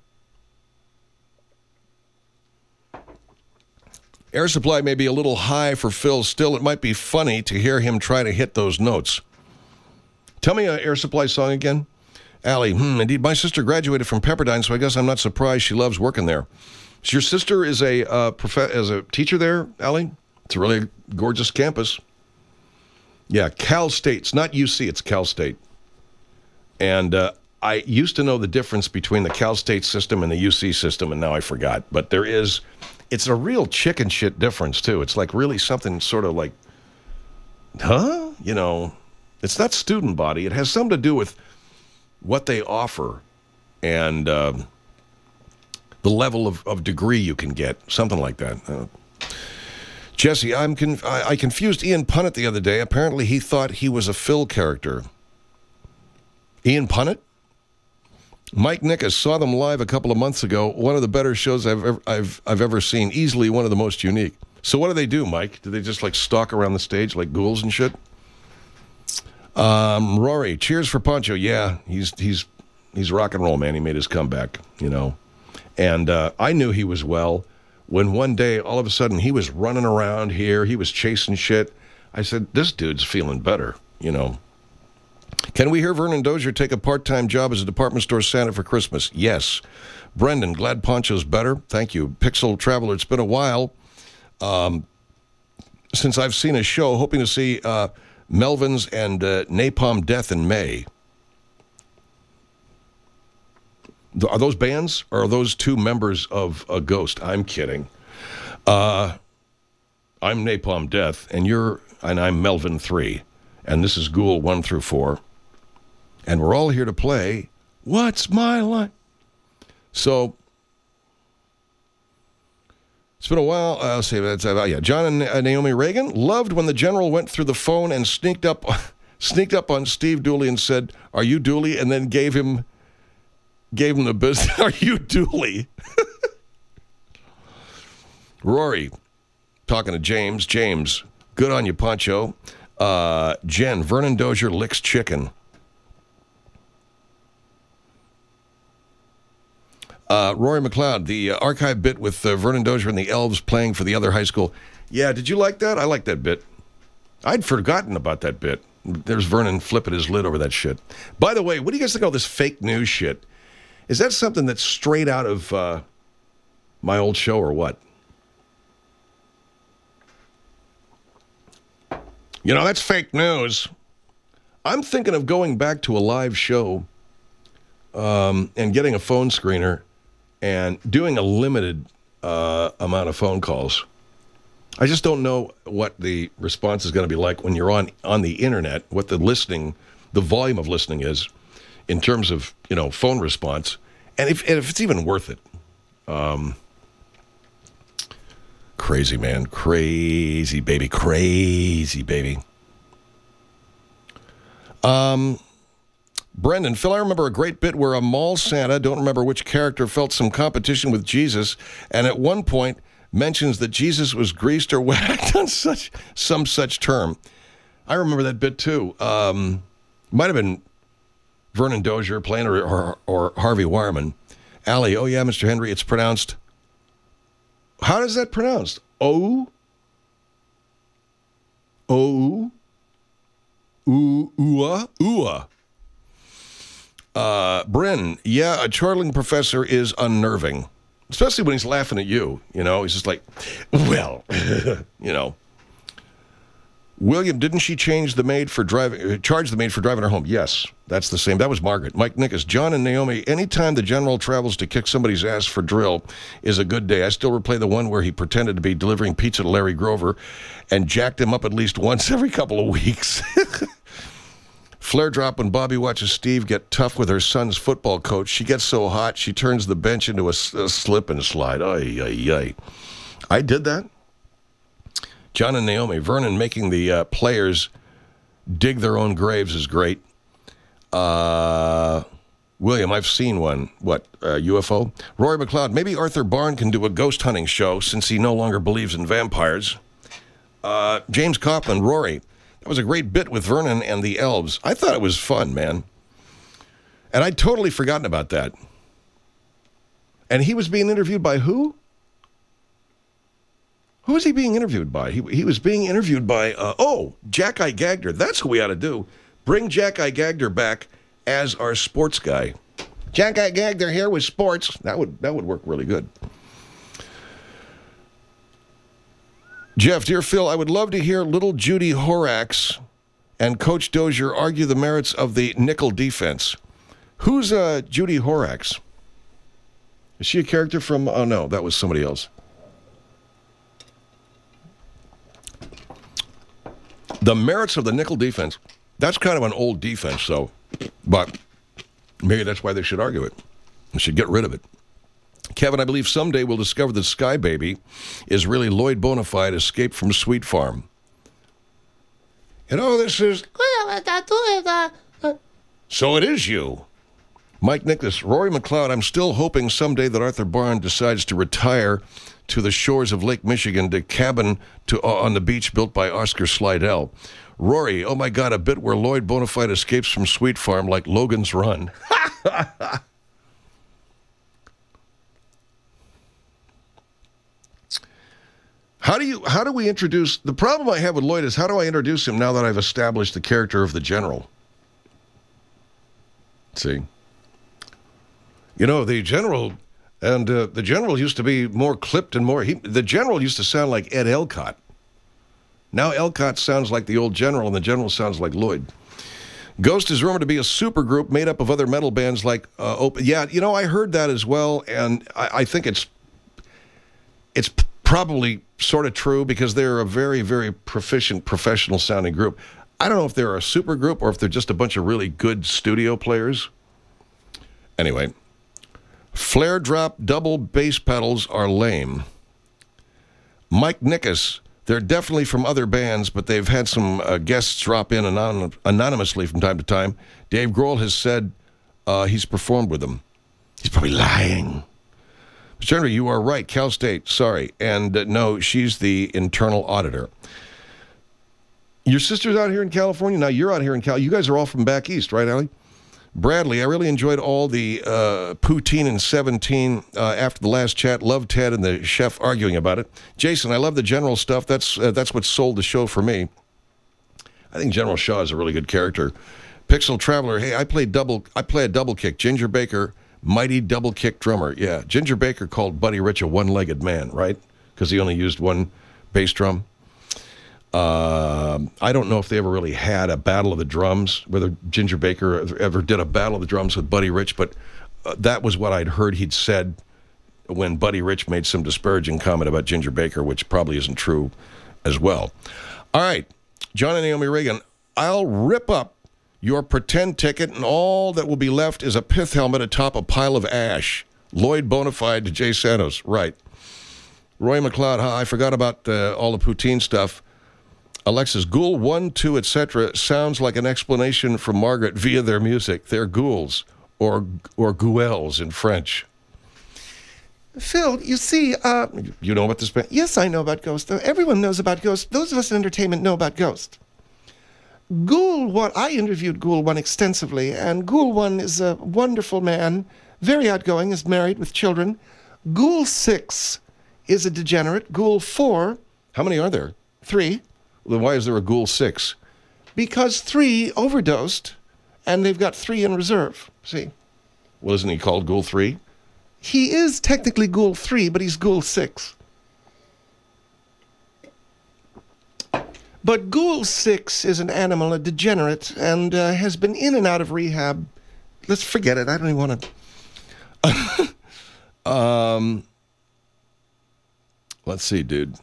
Air Supply may be a little high for Phil. Still, it might be funny to hear him try to hit those notes. Tell me an Air Supply song again. Allie, hmm, indeed, my sister graduated from Pepperdine, so I guess I'm not surprised she loves working there. So your sister is a uh, prof- as a teacher there, Allie? It's a really gorgeous campus. Yeah, Cal State. It's not U C, it's Cal State. And uh, I used to know the difference between the Cal State system and the U C system, and now I forgot. But there is, it's a real chicken shit difference, too. It's like really something sort of like, huh? You know, it's not student body. It has something to do with what they offer and uh, the level of, of degree you can get, something like that. Uh, Jesse, I'm conf- I, I confused Ian Punnett the other day. Apparently he thought he was a Phil character. Ian Punnett? Mike Nickus, saw them live a couple of months ago. One of the better shows I've ever, I've, I've ever seen. Easily one of the most unique. So what do they do, Mike? Do they just like stalk around the stage like ghouls and shit? Um, Rory, cheers for Pancho. Yeah, he's he's he's rock and roll, man. He made his comeback, you know. And uh, I knew he was well when one day, all of a sudden, he was running around here. He was chasing shit. I said, this dude's feeling better, you know. Can we hear Vernon Dozier take a part-time job as a department store Santa for Christmas? Yes. Brendan, glad Pancho's better. Thank you. Pixel Traveler, it's been a while um, since I've seen a show. Hoping to see uh, Melvins and uh, Napalm Death in May. Are those bands, or are those two members of a Ghost? I'm kidding. Uh, I'm Napalm Death, and you're, and I'm Melvin three, and this is Ghoul one through four, and we're all here to play What's My Life? So, it's been a while. Uh, I'll say that's uh, yeah. John and uh, Naomi Reagan loved when the general went through the phone and sneaked up, sneaked up on Steve Dooley and said, "Are you Dooley?" and then gave him. Gave him the business. Are you Dooley? Rory, talking to James. James, good on you, Pancho. Uh, Jen, Vernon Dozier licks chicken. Uh, Rory McLeod, the uh, archive bit with uh, Vernon Dozier and the elves playing for the other high school. Yeah, did you like that? I like that bit. I'd forgotten about that bit. There's Vernon flipping his lid over that shit. By the way, what do you guys think of all this fake news shit? Is that something that's straight out of uh, my old show or what? You know, that's fake news. I'm thinking of going back to a live show um, and getting a phone screener and doing a limited uh, amount of phone calls. I just don't know what the response is going to be like when you're on, on the internet, what the listening, the volume of listening is. In terms of, you know, phone response, and if, and if it's even worth it. Um, crazy, man. Crazy, baby. Crazy, baby. Um, Brendan, Phil, I remember a great bit where a mall Santa, don't remember which character, felt some competition with Jesus, and at one point mentions that Jesus was greased or whacked on such some such term. I remember that bit, too. Um, might have been Vernon Dozier playing, or, or, or Harvey Wireman. Allie, oh yeah, Mister Henry, it's pronounced. How is that pronounced? O? O? Ooh, ooh, ooh. Uh, Bryn, yeah, a chortling professor is unnerving. Especially when he's laughing at you, you know. He's just like, well, you know. William, didn't she change the maid for driving, uh, charge the maid for driving her home? Yes, that's the same. That was Margaret. Mike Nickus, John and Naomi, anytime the general travels to kick somebody's ass for drill is a good day. I still replay the one where he pretended to be delivering pizza to Larry Grover and jacked him up at least once every couple of weeks. Flare drop when Bobby watches Steve get tough with her son's football coach. She gets so hot, she turns the bench into a, a slip and slide. Ay, ay, ay. I did that. John and Naomi, Vernon making the uh, players dig their own graves is great. Uh, William, I've seen one. What, uh, U F O? Rory McLeod, maybe Arthur Barn can do a ghost hunting show since he no longer believes in vampires. Uh, James Kaufman, Rory, that was a great bit with Vernon and the elves. I thought it was fun, man. And I'd totally forgotten about that. And he was being interviewed by who? Who was he being interviewed by? He he was being interviewed by, uh, oh, Jack-I Gagner. That's who we ought to do. Bring Jack-I Gagner back as our sports guy. Jack-I Gagner here with sports. That would that would work really good. Jeff, dear Phil, I would love to hear little Judy Horax and Coach Dozier argue the merits of the nickel defense. Who's uh, Judy Horax? Is she a character from, oh no, that was somebody else. The merits of the nickel defense, that's kind of an old defense, though. But maybe that's why they should argue it. They should get rid of it. Kevin, I believe someday we'll discover that Sky Baby is really Lloyd Bonafide escaped from Sweet Farm. You know, this is... So it is you. Mike Nicholas, Rory McLeod, I'm still hoping someday that Arthur Barn decides to retire to the shores of Lake Michigan to cabin to uh, on the beach built by Oscar Slidell. Rory, oh my God, a bit where Lloyd Bonafide escapes from Sweet Farm like Logan's Run. How do you? How do we introduce... The problem I have with Lloyd is how do I introduce him now that I've established the character of the general? Let's see. You know, the general... And uh, the general used to be more clipped and more... He, the general used to sound like Ed Elcott. Now Elcott sounds like the old general, and the general sounds like Lloyd. Ghost is rumored to be a supergroup made up of other metal bands like... Uh, Open. Yeah, you know, I heard that as well, and I, I think it's... It's probably sort of true because they're a very, very proficient, professional-sounding group. I don't know if they're a supergroup or if they're just a bunch of really good studio players. Anyway... Flare drop double bass pedals are lame. Mike Nickus, they're definitely from other bands, but they've had some uh, guests drop in anon- anonymously from time to time. Dave Grohl has said uh, he's performed with them. He's probably lying. Mister Henry, you are right. Cal State, sorry. And uh, no, she's the internal auditor. Your sister's out here in California? Now you're out here in Cal. You guys are all from back east, right, Allie? Bradley, I really enjoyed all the uh, poutine and seventeen uh, after the last chat. Loved Ted and the chef arguing about it. Jason, I love the general stuff. That's uh, that's what sold the show for me. I think General Shaw is a really good character. Pixel Traveler, hey, I play double. I play a double kick. Ginger Baker, mighty double kick drummer. Yeah, Ginger Baker called Buddy Rich a one-legged man, right? Because he only used one bass drum. Uh, I don't know if they ever really had a battle of the drums, whether Ginger Baker ever did a battle of the drums with Buddy Rich, but uh, that was what I'd heard he'd said when Buddy Rich made some disparaging comment about Ginger Baker, which probably isn't true as well. All right, John and Naomi Reagan, I'll rip up your pretend ticket, and all that will be left is a pith helmet atop a pile of ash. Lloyd Bonafide to Jay Santos, right. Roy McLeod, huh, I forgot about uh, all the poutine stuff. Alexis, ghoul one, two, et cetera sounds like an explanation from Margaret via their music. They're ghouls, or or gouels in French. Phil, you see, uh... You know about this band? Yes, I know about Ghost. Everyone knows about Ghost. Those of us in entertainment know about Ghost. Ghoul one, I interviewed Ghoul one extensively, and Ghoul one is a wonderful man, very outgoing, is married with children. Ghoul six is a degenerate. Ghoul four... How many are there? Three. Then why is there a Ghoul six? Because three overdosed, and they've got three in reserve. See? Well, isn't he called Ghoul three? He is technically Ghoul three, but he's Ghoul six. But Ghoul six is an animal, a degenerate, and uh, has been in and out of rehab. Let's forget it. I don't even want to... um, let's see, dude.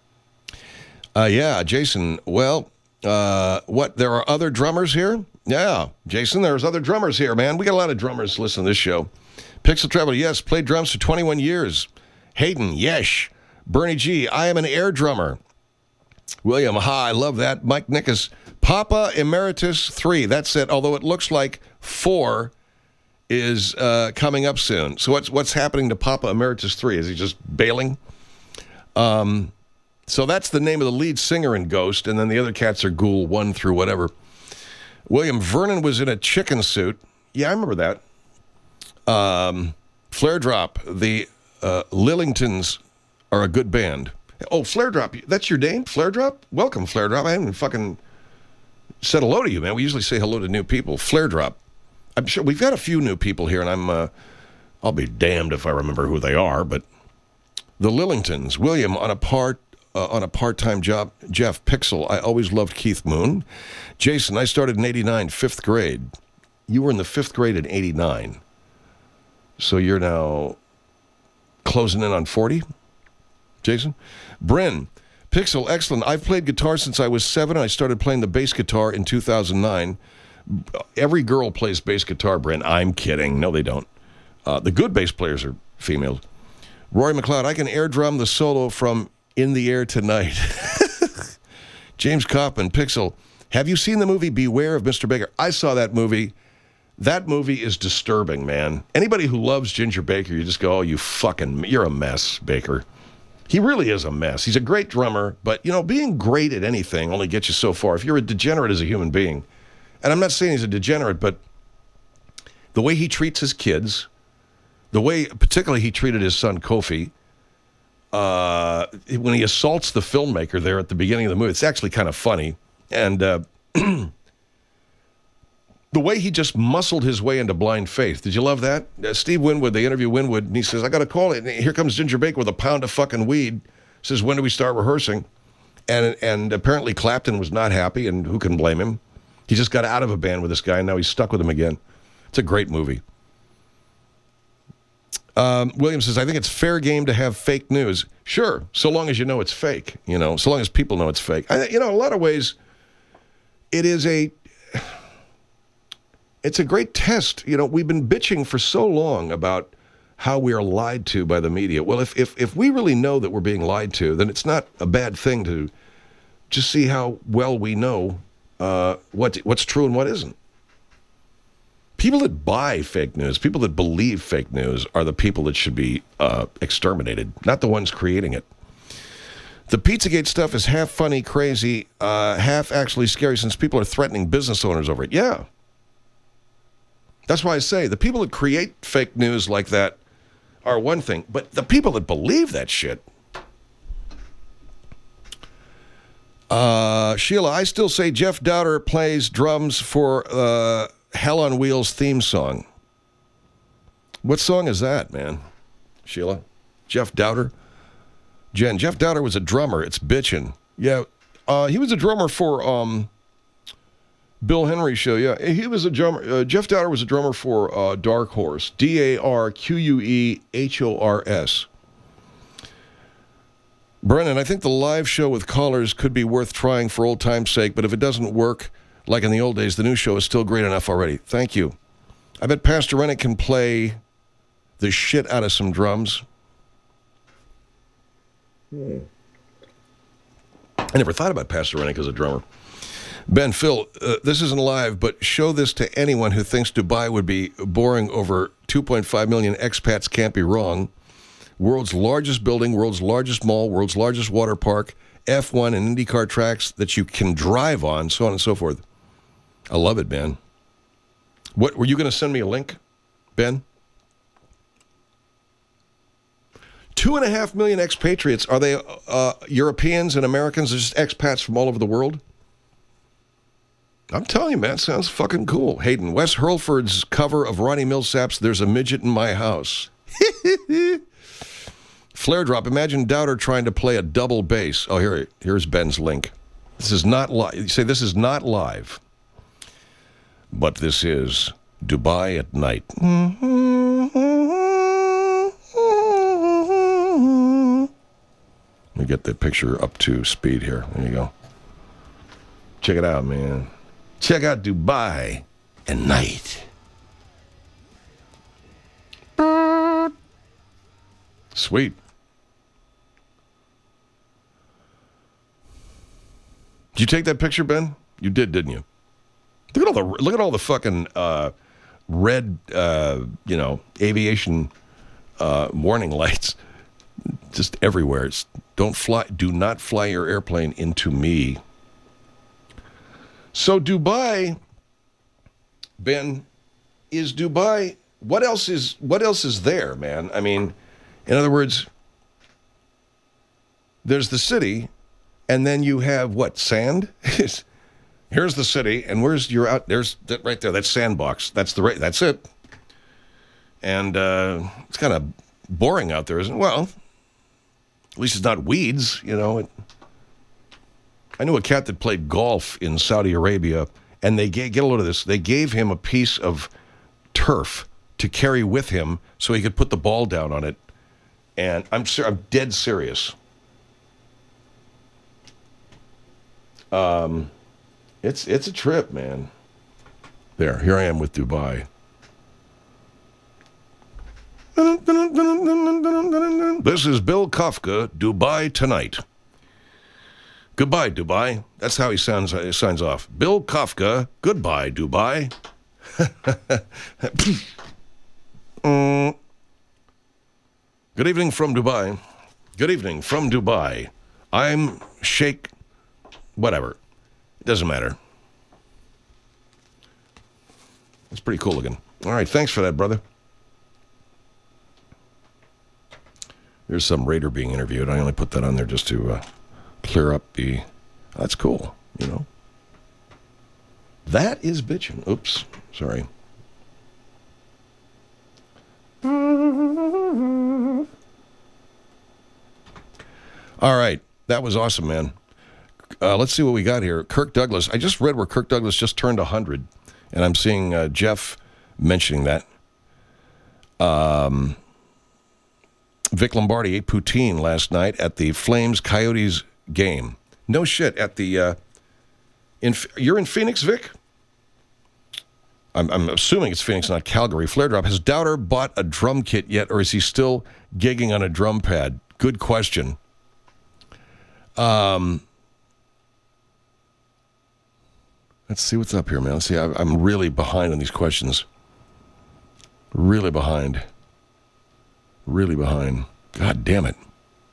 Uh, yeah, Jason, well, uh, what, there are other drummers here? Yeah, Jason, there's other drummers here, man. We got a lot of drummers listening to this show. Pixel Traveler, yes, played drums for twenty-one years. Hayden, yes. Bernie G, I am an air drummer. William, ha, I love that. Mike Nickus, Papa Emeritus three. That's it, although it looks like four is uh, coming up soon. So what's what's happening to Papa Emeritus three? Is he just bailing? Um... So that's the name of the lead singer in Ghost, and then the other cats are Ghoul one through whatever. William, Vernon was in a chicken suit. Yeah, I remember that. Um, Flare Drop, the uh, Lillingtons are a good band. Oh, Flare Drop, that's your name? Flare Drop? Welcome, Flare Drop. I haven't fucking said hello to you, man. We usually say hello to new people. Flare Drop. I'm sure we've got a few new people here, and I'm, uh, I'll be damned if I remember who they are, but the Lillingtons, William, on a part, Uh, on a part-time job. Jeff, Pixel, I always loved Keith Moon. Jason, I started in eighty-nine, fifth grade. You were in the fifth grade in eighty-nine. So you're now closing in on forty? Jason? Bryn, Pixel, excellent. I've played guitar since I was seven. I started playing the bass guitar in two thousand nine. Every girl plays bass guitar, Bryn. I'm kidding. No, they don't. Uh, the good bass players are females. Rory McLeod, I can air drum the solo from In the Air Tonight. James Coppin, Pixel, have you seen the movie Beware of Mister Baker? I saw that movie. That movie is disturbing, man. Anybody who loves Ginger Baker, you just go, oh, you fucking, you're a mess, Baker. He really is a mess. He's a great drummer, but, you know, being great at anything only gets you so far. If you're a degenerate as a human being, and I'm not saying he's a degenerate, but the way he treats his kids, the way particularly he treated his son Kofi, Uh, when he assaults the filmmaker there at the beginning of the movie, it's actually kind of funny. And uh, the way he just muscled his way into blind faith. Did you love that? Uh, Steve Winwood, they interview Winwood, and he says, I got to call it. And here comes Ginger Baker with a pound of fucking weed. Says, when do we start rehearsing? And, and apparently Clapton was not happy, and who can blame him? He just got out of a band with this guy, and now he's stuck with him again. It's a great movie. Um, William says, I think it's fair game to have fake news. Sure, so long as you know it's fake, you know, so long as people know it's fake. I, you know, in a lot of ways, it is a, it's a great test. You know, we've been bitching for so long about how we are lied to by the media. Well, if, if, if we really know that we're being lied to, then it's not a bad thing to just see how well we know uh, what what's true and what isn't. People that buy fake news, people that believe fake news are the people that should be uh, exterminated, not the ones creating it. The Pizzagate stuff is half funny, crazy, uh, half actually scary since people are threatening business owners over it. Yeah. That's why I say the people that create fake news like that are one thing, but the people that believe that shit. Uh, Sheila, I still say Jeff Dowder plays drums for uh, Hell on Wheels theme song. What song is that, man? Sheila? Jeff Dowder? Jen, Jeff Dowder was a drummer. It's bitchin'. Yeah, uh, he was a drummer for um, Bill Henry show. Yeah, he was a drummer. Uh, Jeff Dowder was a drummer for uh, Dark Horse. D A R Q U E H O R S. Brennan, I think the live show with callers could be worth trying for old time's sake, but if it doesn't work like in the old days, the new show is still great enough already. Thank you. I bet Pastor Rennick can play the shit out of some drums. Hmm. I never thought about Pastor Rennick as a drummer. Ben, Phil, uh, this isn't live, but show this to anyone who thinks Dubai would be boring over two point five million expats can't be wrong. World's largest building, world's largest mall, world's largest water park, F one and IndyCar tracks that you can drive on, so on and so forth. I love it, man. What, were you going to send me a link, Ben? Two and a half million expatriates. Are they uh, Europeans and Americans or just expats from all over the world? I'm telling you, man, it sounds fucking cool. Hayden, Wes Hurlford's cover of Ronnie Millsap's There's a Midget in My House. Flare Drop, imagine Dowder trying to play a double bass. Oh, here, here's Ben's link. This is not live. You say this is not live. But this is Dubai at night. Let me get the picture up to speed here. There you go. Check it out, man. Check out Dubai at night. Sweet. Did you take that picture, Ben? You did, didn't you? Look at all the look at all the fucking uh, red, uh, you know, aviation uh, warning lights, just everywhere. It's, don't fly. Do not fly your airplane into me. So Dubai, Ben, is Dubai. What else is what else is there, man? I mean, in other words, there's the city, and then you have what, sand? Here's the city, and where's your out? There's that right there. That's sandbox. That's the right. That's it. And uh, it's kind of boring out there, isn't it? Well, at least it's not weeds, you know. It, I knew a cat that played golf in Saudi Arabia, and they gave, get a load of this. They gave him a piece of turf to carry with him so he could put the ball down on it. And I'm ser- I'm dead serious. Um. It's it's a trip, man. There, here I am with Dubai. This is Bill Kafka, Dubai Tonight. Goodbye, Dubai. That's how he sounds. Uh, signs off. Bill Kafka, goodbye, Dubai. mm. Good evening from Dubai. Good evening from Dubai. I'm Sheikh, whatever. Doesn't matter. It's pretty cool looking. All right, thanks for that, brother. There's some raider being interviewed. I only put that on there just to uh, clear up the... That's cool, you know. That is bitchin'. Oops, sorry. All right, that was awesome, man. Uh, let's see what we got here. Kirk Douglas. I just read where Kirk Douglas just turned one hundred, and I'm seeing uh, Jeff mentioning that. Um, Vic Lombardi ate poutine last night at the Flames-Coyotes game. No shit, at the... Uh, in, you're in Phoenix, Vic? I'm, I'm assuming it's Phoenix, not Calgary. Flare Drop. Has Dowder bought a drum kit yet, or is he still gigging on a drum pad? Good question. Um... Let's see what's up here, man. Let's see. I'm really behind on these questions. Really behind. Really behind. God damn it.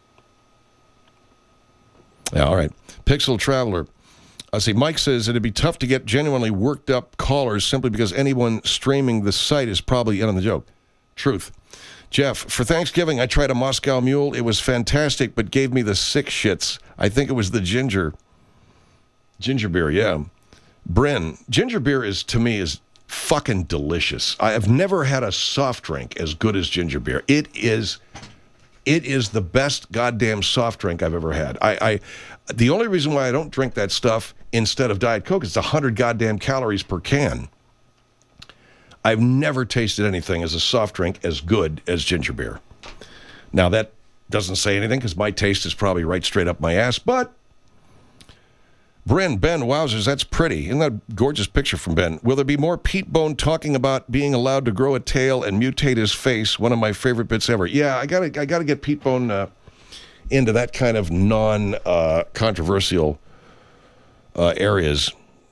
Yeah, all right. Pixel Traveler. I see. Mike says it'd be tough to get genuinely worked up callers simply because anyone streaming the site is probably in on the joke. Truth. Jeff, for Thanksgiving, I tried a Moscow Mule. It was fantastic, but gave me the sick shits. I think it was the ginger. Ginger beer, yeah. Bryn, ginger beer is, to me, is fucking delicious. I have never had a soft drink as good as ginger beer. It is, it is the best goddamn soft drink I've ever had. I, I, the only reason why I don't drink that stuff instead of Diet Coke is it's one hundred goddamn calories per can. I've never tasted anything as a soft drink as good as ginger beer. Now, that doesn't say anything because my taste is probably right straight up my ass, but Bryn, Ben, wowzers, that's pretty. Isn't that a gorgeous picture from Ben? Will there be more Pete Bone talking about being allowed to grow a tail and mutate his face? One of my favorite bits ever. Yeah, I gotta, I gotta get Pete Bone uh, into that kind of non-controversial uh, uh, areas.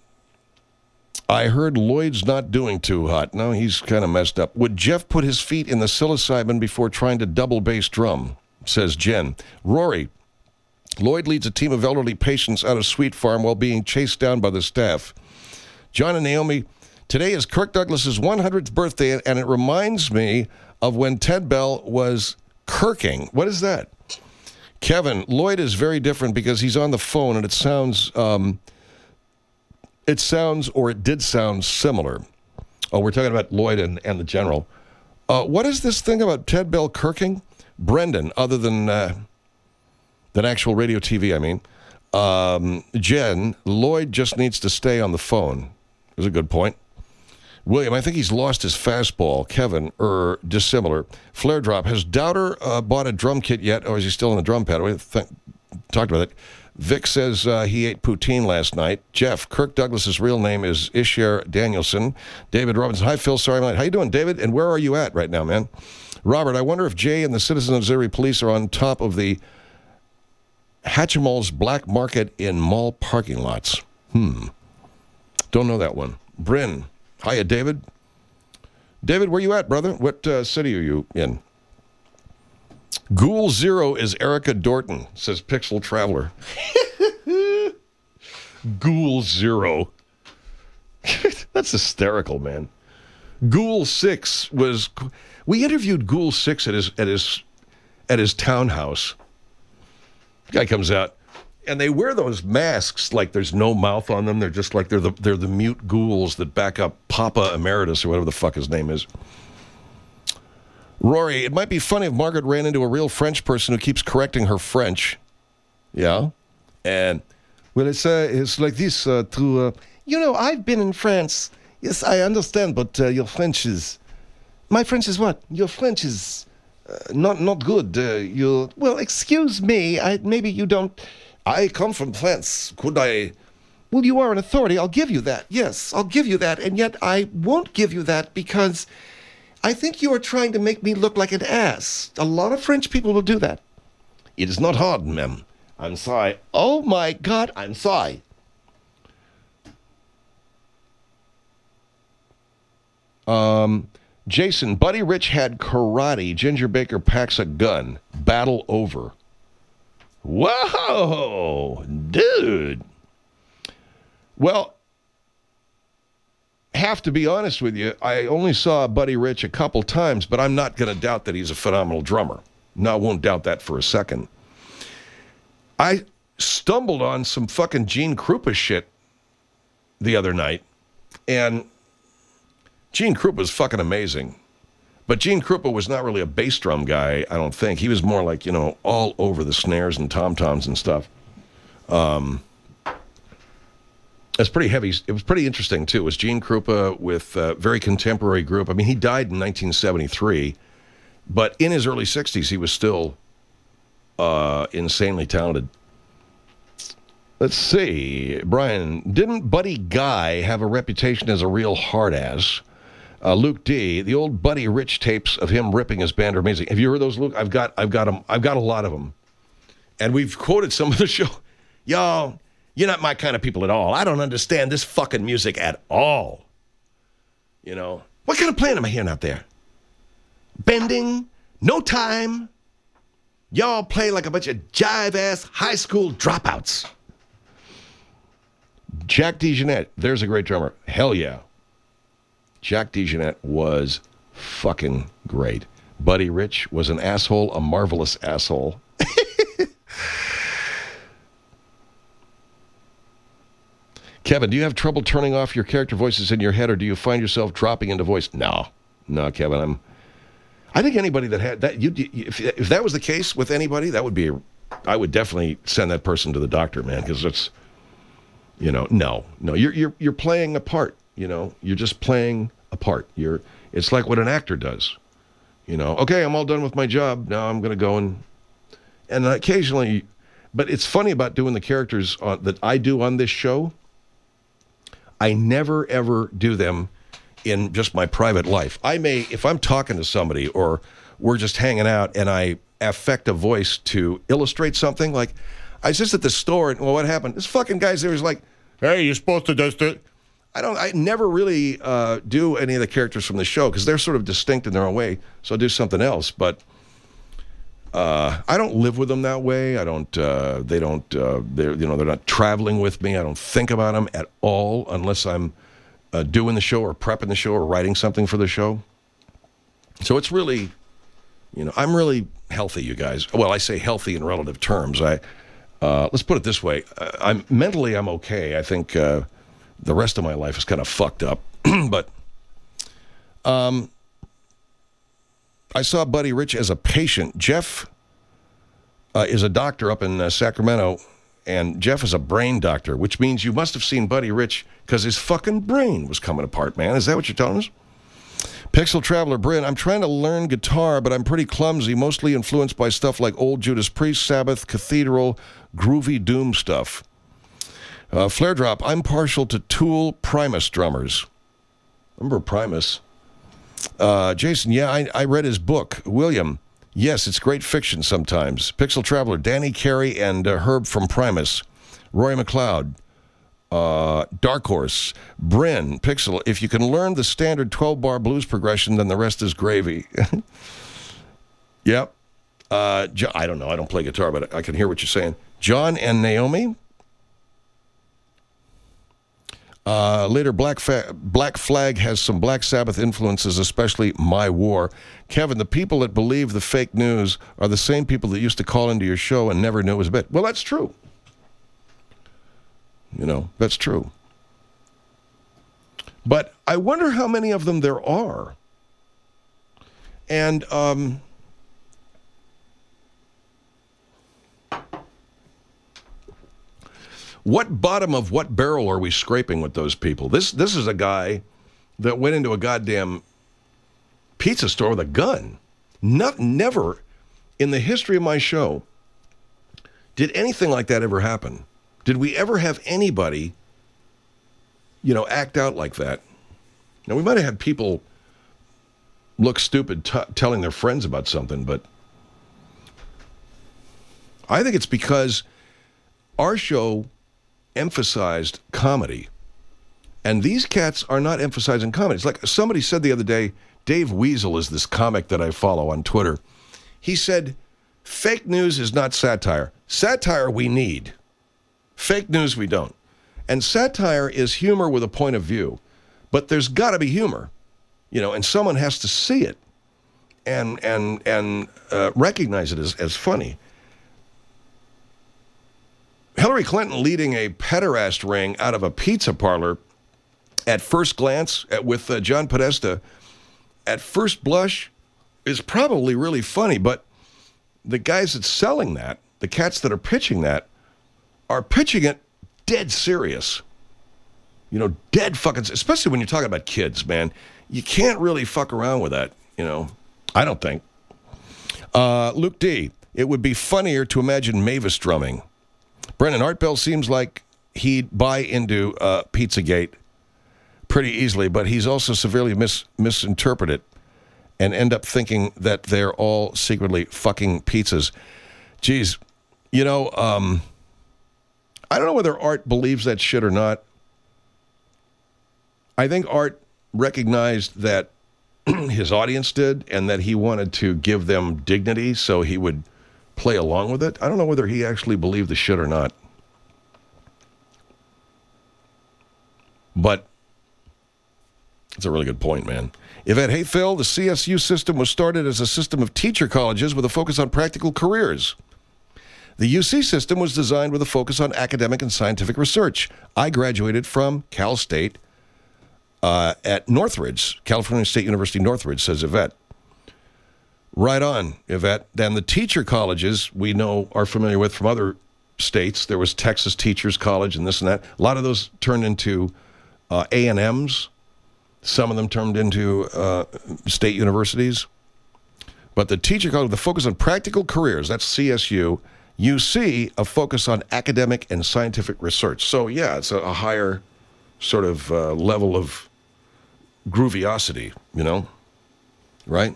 I heard Lloyd's not doing too hot. No, he's kind of messed up. Would Jeff put his feet in the psilocybin before trying to double bass drum? Says Jen. Rory. Lloyd leads a team of elderly patients out of Sweet Farm while being chased down by the staff. John and Naomi, today is Kirk Douglas's one hundredth birthday, and it reminds me of when Ted Bell was kirking. What is that? Kevin, Lloyd is very different because he's on the phone, and it sounds, um, it sounds, or it did sound similar. Oh, we're talking about Lloyd and, and the General. Uh, what is this thing about Ted Bell kirking? Brendan, other than... Uh, Than actual radio T V, I mean. Um, Jen, Lloyd just needs to stay on the phone. Is a good point. William, I think he's lost his fastball. Kevin, er, dissimilar. Flare drop. Has Doubter uh, bought a drum kit yet, or is he still in the drum pad? We th- talked about it. Vic says uh, he ate poutine last night. Jeff, Kirk Douglas's real name is Isher Danielson. David Robinson. Hi, Phil. Sorry, I'm late. How you doing, David? And where are you at right now, man? Robert, I wonder if Jay and the Citizen Auxiliary Police are on top of the Hatchimals black market in mall parking lots. Hmm. Don't know that one. Bryn. Hiya, David. David, where you at, brother? What uh, city are you in? Ghoul Zero is Erica Dorton, says Pixel Traveler. Ghoul Zero. That's hysterical, man. Ghoul Six was... We interviewed Ghoul Six at his at his at his townhouse. Guy comes out, and they wear those masks like there's no mouth on them. They're just like they're the they're the mute ghouls that back up Papa Emeritus or whatever the fuck his name is. Rory, it might be funny if Margaret ran into a real French person who keeps correcting her French. Yeah, and well, it's uh, it's like this uh, to uh, You know, I've been in France. Yes, I understand, but uh, your French is... My French is what? Your French is uh, not not good. Uh, you Well, excuse me. I maybe you don't... I come from France. Could I... Well, you are an authority. I'll give you that. Yes, I'll give you that. And yet I won't give you that because I think you are trying to make me look like an ass. A lot of French people will do that. It is not hard, ma'am. I'm sorry. Oh, my God, I'm sorry. Um, Jason, Buddy Rich had karate. Ginger Baker packs a gun. Battle over. Whoa, dude. Well, have to be honest with you, I only saw Buddy Rich a couple times, but I'm not going to doubt that he's a phenomenal drummer. No, I won't doubt that for a second. I stumbled on some fucking Gene Krupa shit the other night, and Gene Krupa was fucking amazing. But Gene Krupa was not really a bass drum guy, I don't think. He was more like, you know, all over the snares and tom-toms and stuff. Um, it's pretty heavy. It was pretty interesting, too. It was Gene Krupa with a very contemporary group. I mean, he died in nineteen seventy-three, but in his early sixties, he was still uh, insanely talented. Let's see. Brian, didn't Buddy Guy have a reputation as a real hard-ass? Uh, Luke D, the old Buddy Rich tapes of him ripping his band are amazing. Have you heard those, Luke? I've got, I've got them. I've got a lot of them, and we've quoted some of the show. Y'all, you're not my kind of people at all. I don't understand this fucking music at all. You know, what kind of playing am I hearing out there? Bending, no time. Y'all play like a bunch of jive-ass high school dropouts. Jack DeJohnette, there's a great drummer. Hell yeah. Jack DeJohnette was fucking great. Buddy Rich was an asshole, a marvelous asshole. Kevin, do you have trouble turning off your character voices in your head, or do you find yourself dropping into voice? No. No, Kevin, I'm... I think anybody that had that, you, if, if that was the case with anybody, that would be... A, I would definitely send that person to the doctor, man, because it's... You know, no, no, you're you're you're playing a part. You know, you're just playing a part. You're. It's like what an actor does. You know, okay, I'm all done with my job. Now I'm going to go and and occasionally, but it's funny about doing the characters on, that I do on this show. I never ever do them in just my private life. I may, if I'm talking to somebody or we're just hanging out and I affect a voice to illustrate something, like I was just at the store and well, what happened? This fucking guy's there was like, hey, you're supposed to do this. I don't, I never really uh, do any of the characters from the show because they're sort of distinct in their own way. So I do something else, but uh, I don't live with them that way. I don't, uh, they don't, uh, they're, you know, they're not traveling with me. I don't think about them at all unless I'm uh, doing the show or prepping the show or writing something for the show. So it's really, you know, I'm really healthy, you guys. Well, I say healthy in relative terms. I, Uh, let's put it this way. Uh, I'm mentally, I'm okay. I think uh, the rest of my life is kind of fucked up. But um, I saw Buddy Rich as a patient. Jeff uh, is a doctor up in uh, Sacramento. and Jeff is a brain doctor, which means you must have seen Buddy Rich because his fucking brain was coming apart, man. Is that what you're telling us? Pixel Traveler Bryn, I'm trying to learn guitar, but I'm pretty clumsy, mostly influenced by stuff like old Judas Priest, Sabbath, Cathedral, groovy doom stuff. Uh, Flare Drop, I'm partial to Tool Primus drummers. Remember Primus? Uh, Jason, yeah, I, I read his book. William, yes, it's great fiction sometimes. Pixel Traveler, Danny Carey and uh, Herb from Primus. Roy McLeod, uh, Dark Horse. Bryn, Pixel, if you can learn the standard twelve-bar blues progression, then the rest is gravy. Yep. Uh, jo- I don't know. I don't play guitar, but I can hear what you're saying. John and Naomi. Uh, later, Black, Fa- Black Flag has some Black Sabbath influences, especially My War. Kevin, the people that believe the fake news are the same people that used to call into your show and never knew it was a bit. Well, that's true. You know, that's true. But I wonder how many of them there are. And, um... what bottom of what barrel are we scraping with those people? This this is a guy that went into a goddamn pizza store with a gun. Not, never in the history of my show did anything like that ever happen. Did we ever have anybody, you know, act out like that? Now, we might have had people look stupid t- telling their friends about something, but I think it's because our show emphasized comedy. And these cats are not emphasizing comedy. It's like somebody said the other day, Dave Weasel is this comic that I follow on Twitter. He said, fake news is not satire. Satire we need. Fake news we don't. And satire is humor with a point of view. But there's got to be humor, you know, and someone has to see it and and and uh, recognize it as, as funny. Hillary Clinton leading a pederast ring out of a pizza parlor at first glance at, with uh, John Podesta, at first blush, is probably really funny, but the guys that's selling that, the cats that are pitching that, are pitching it dead serious. You know, dead fucking, especially when you're talking about kids, man. You can't really fuck around with that, you know. I don't think. Uh, Luke D., it would be funnier to imagine Mavis drumming. Brennan, Art Bell seems like he'd buy into uh, Pizzagate pretty easily, but he's also severely mis- misinterpreted and end up thinking that they're all secretly fucking pizzas. Geez, you know, um, I don't know whether Art believes that shit or not. I think Art recognized that his audience did and that he wanted to give them dignity, so he would play along with it. I don't know whether he actually believed the shit or not. But it's a really good point, man. Yvette, hey, Phil, the C S U system was started as a system of teacher colleges with a focus on practical careers. The U C system was designed with a focus on academic and scientific research. I graduated from Cal State uh, at Northridge, California State University Northridge, says Yvette. Right on, Yvette. Then the teacher colleges we know are familiar with from other states. There was Texas Teachers College and this and that. A lot of those turned into uh, A and M's. Some of them turned into uh, state universities. But the teacher college, the focus on practical careers, that's C S U. U C, a focus on academic and scientific research. So, yeah, it's a, a higher sort of uh, level of grooviosity, you know, right?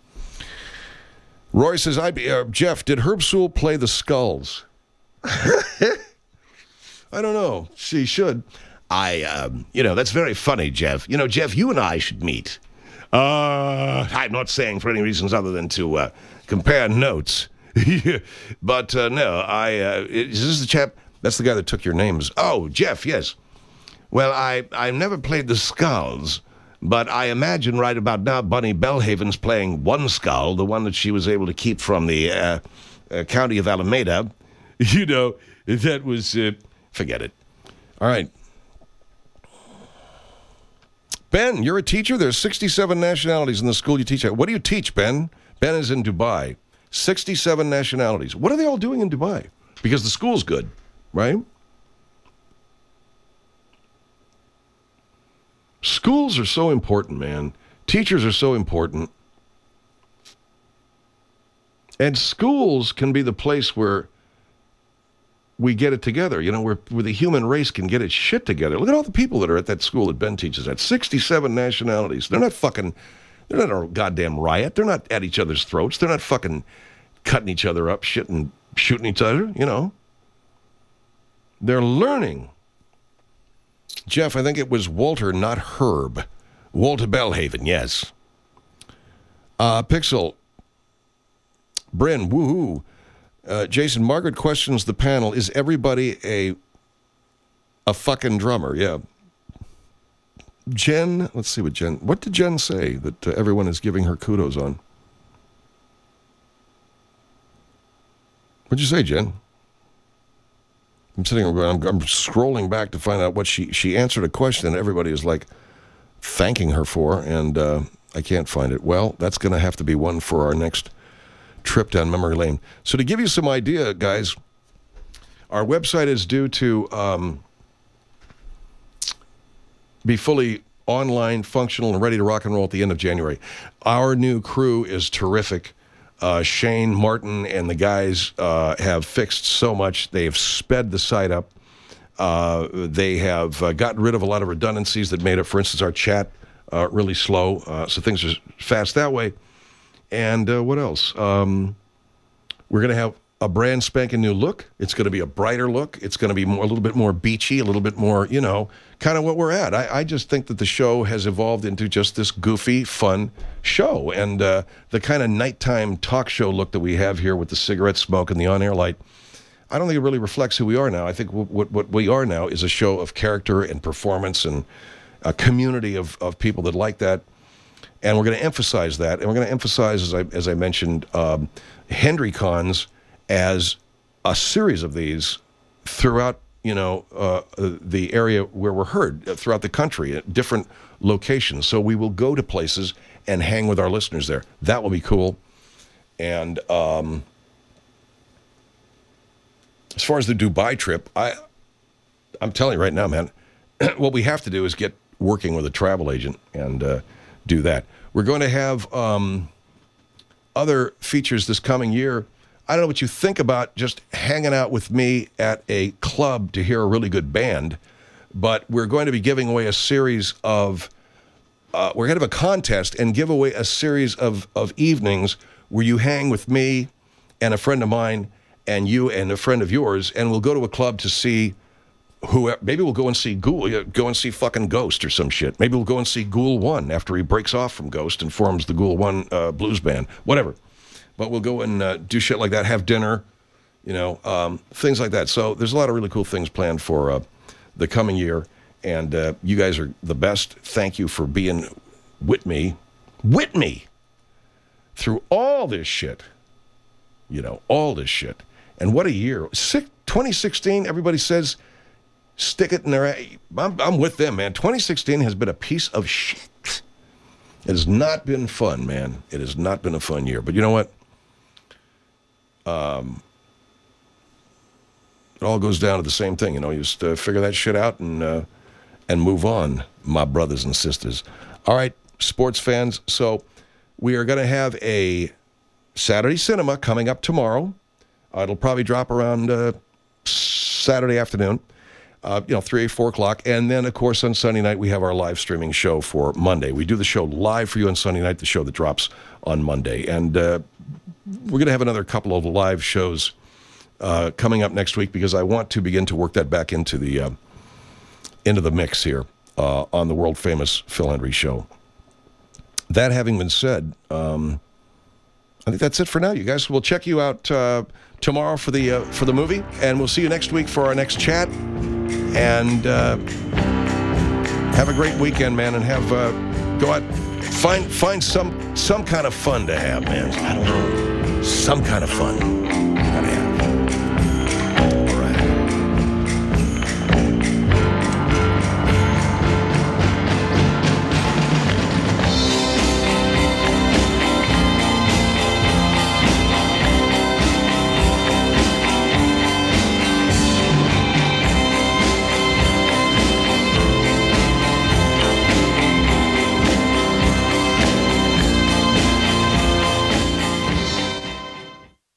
Roy says, I be, uh, Jeff, did Herb Sewell play the Skulls? I don't know. She should. I, um, you know, that's very funny, Jeff. You know, Jeff, you and I should meet. Uh, I'm not saying for any reasons other than to uh, compare notes. But, uh, no, I, uh, is this the chap? That's the guy that took your names. Oh, Jeff, yes. Well, I, I never played the Skulls. But I imagine right about now Bunny Bellhaven's playing one skull, the one that she was able to keep from the uh, uh, county of Alameda. You know, that was, uh, forget it. All right. Ben, you're a teacher? There's sixty-seven nationalities in the school you teach at. What do you teach, Ben? Ben is in Dubai. sixty-seven nationalities. What are they all doing in Dubai? Because the school's good. right? Schools are so important, man. Teachers are so important. And schools can be the place where we get it together, you know, where, where the human race can get its shit together. Look at all the people that are at that school that Ben teaches at. sixty-seven nationalities. They're not fucking, they're not a goddamn riot. They're not at each other's throats. They're not fucking cutting each other up, shit, and shooting each other, you know. They're learning. Jeff, I think it was Walter, not Herb. Walter Bellhaven, yes. Uh, Pixel. Bryn, woohoo. Uh, Jason, Margaret questions the panel, is everybody a a fucking drummer? Yeah. Jen, let's see what Jen, what did Jen say that uh, everyone is giving her kudos on? What'd you say, Jen? I'm sitting here, I'm, I'm scrolling back to find out what she, she answered a question and everybody is like thanking her for, and uh, I can't find it. Well, that's going to have to be one for our next trip down memory lane. So to give you some idea, guys, our website is due to um, be fully online, functional, and ready to rock and roll at the end of January. Our new crew is terrific. Uh, Shane, Martin, and the guys uh, have fixed so much. They have sped the site up. Uh, they have uh, gotten rid of a lot of redundancies that made it, for instance, our chat uh, really slow. Uh, so things are fast that way. And uh, what else? Um, we're going to have a brand spanking new look. It's going to be a brighter look. It's going to be more, a little bit more beachy, a little bit more, you know, kind of what we're at. I, I just think that the show has evolved into just this goofy, fun show. And uh, the kind of nighttime talk show look that we have here with the cigarette smoke and the on-air light, I don't think it really reflects who we are now. I think w- what, what we are now is a show of character and performance and a community of, of people that like that. And we're going to emphasize that. And we're going to emphasize, as I, as I mentioned, um, Hendry Cons as a series of these throughout, you know, uh, the area where we're heard, uh, throughout the country, at different locations. So we will go to places and hang with our listeners there. That will be cool. And um, as far as the Dubai trip, I, I'm telling you right now, man, what we have to do is get working with a travel agent and uh, do that. We're going to have um, other features this coming year. I don't know what you think about just hanging out with me at a club to hear a really good band, but we're going to be giving away a series of, uh, we're going to have a contest and give away a series of, of evenings where you hang with me and a friend of mine and you and a friend of yours, and we'll go to a club to see who, maybe we'll go and see Ghoul, go and see fucking Ghost or some shit. Maybe we'll go and see Ghoul One after he breaks off from Ghost and forms the Ghoul One uh, blues band, whatever. But we'll go and uh, do shit like that, have dinner, you know, um, things like that. So there's a lot of really cool things planned for uh, the coming year. And uh, you guys are the best. Thank you for being with me, with me, through all this shit. You know, all this shit. And what a year. twenty sixteen, everybody says, stick it in their... I'm, I'm with them, man. twenty sixteen has been a piece of shit. It has not been fun, man. It has not been a fun year. But you know what? Um, it all goes down to the same thing. You know, you just uh, figure that shit out and uh, and move on, my brothers and sisters. All right, sports fans. So we are going to have a Saturday cinema coming up tomorrow. Uh, it'll probably drop around uh, Saturday afternoon. Uh, you know, three, four o'clock. And then, of course, on Sunday night, we have our live streaming show for Monday. We do the show live for you on Sunday night, the show that drops on Monday. And uh, we're going to have another couple of live shows uh, coming up next week because I want to begin to work that back into the uh, into the mix here uh, on the world-famous Phil Hendry Show. That having been said, um, I think that's it for now. You guys, we'll check you out uh, tomorrow for the uh, for the movie, and we'll see you next week for our next chat. And uh, have a great weekend, man, and have uh, go out, find find some some kind of fun to have, man. I don't know, some kind of fun.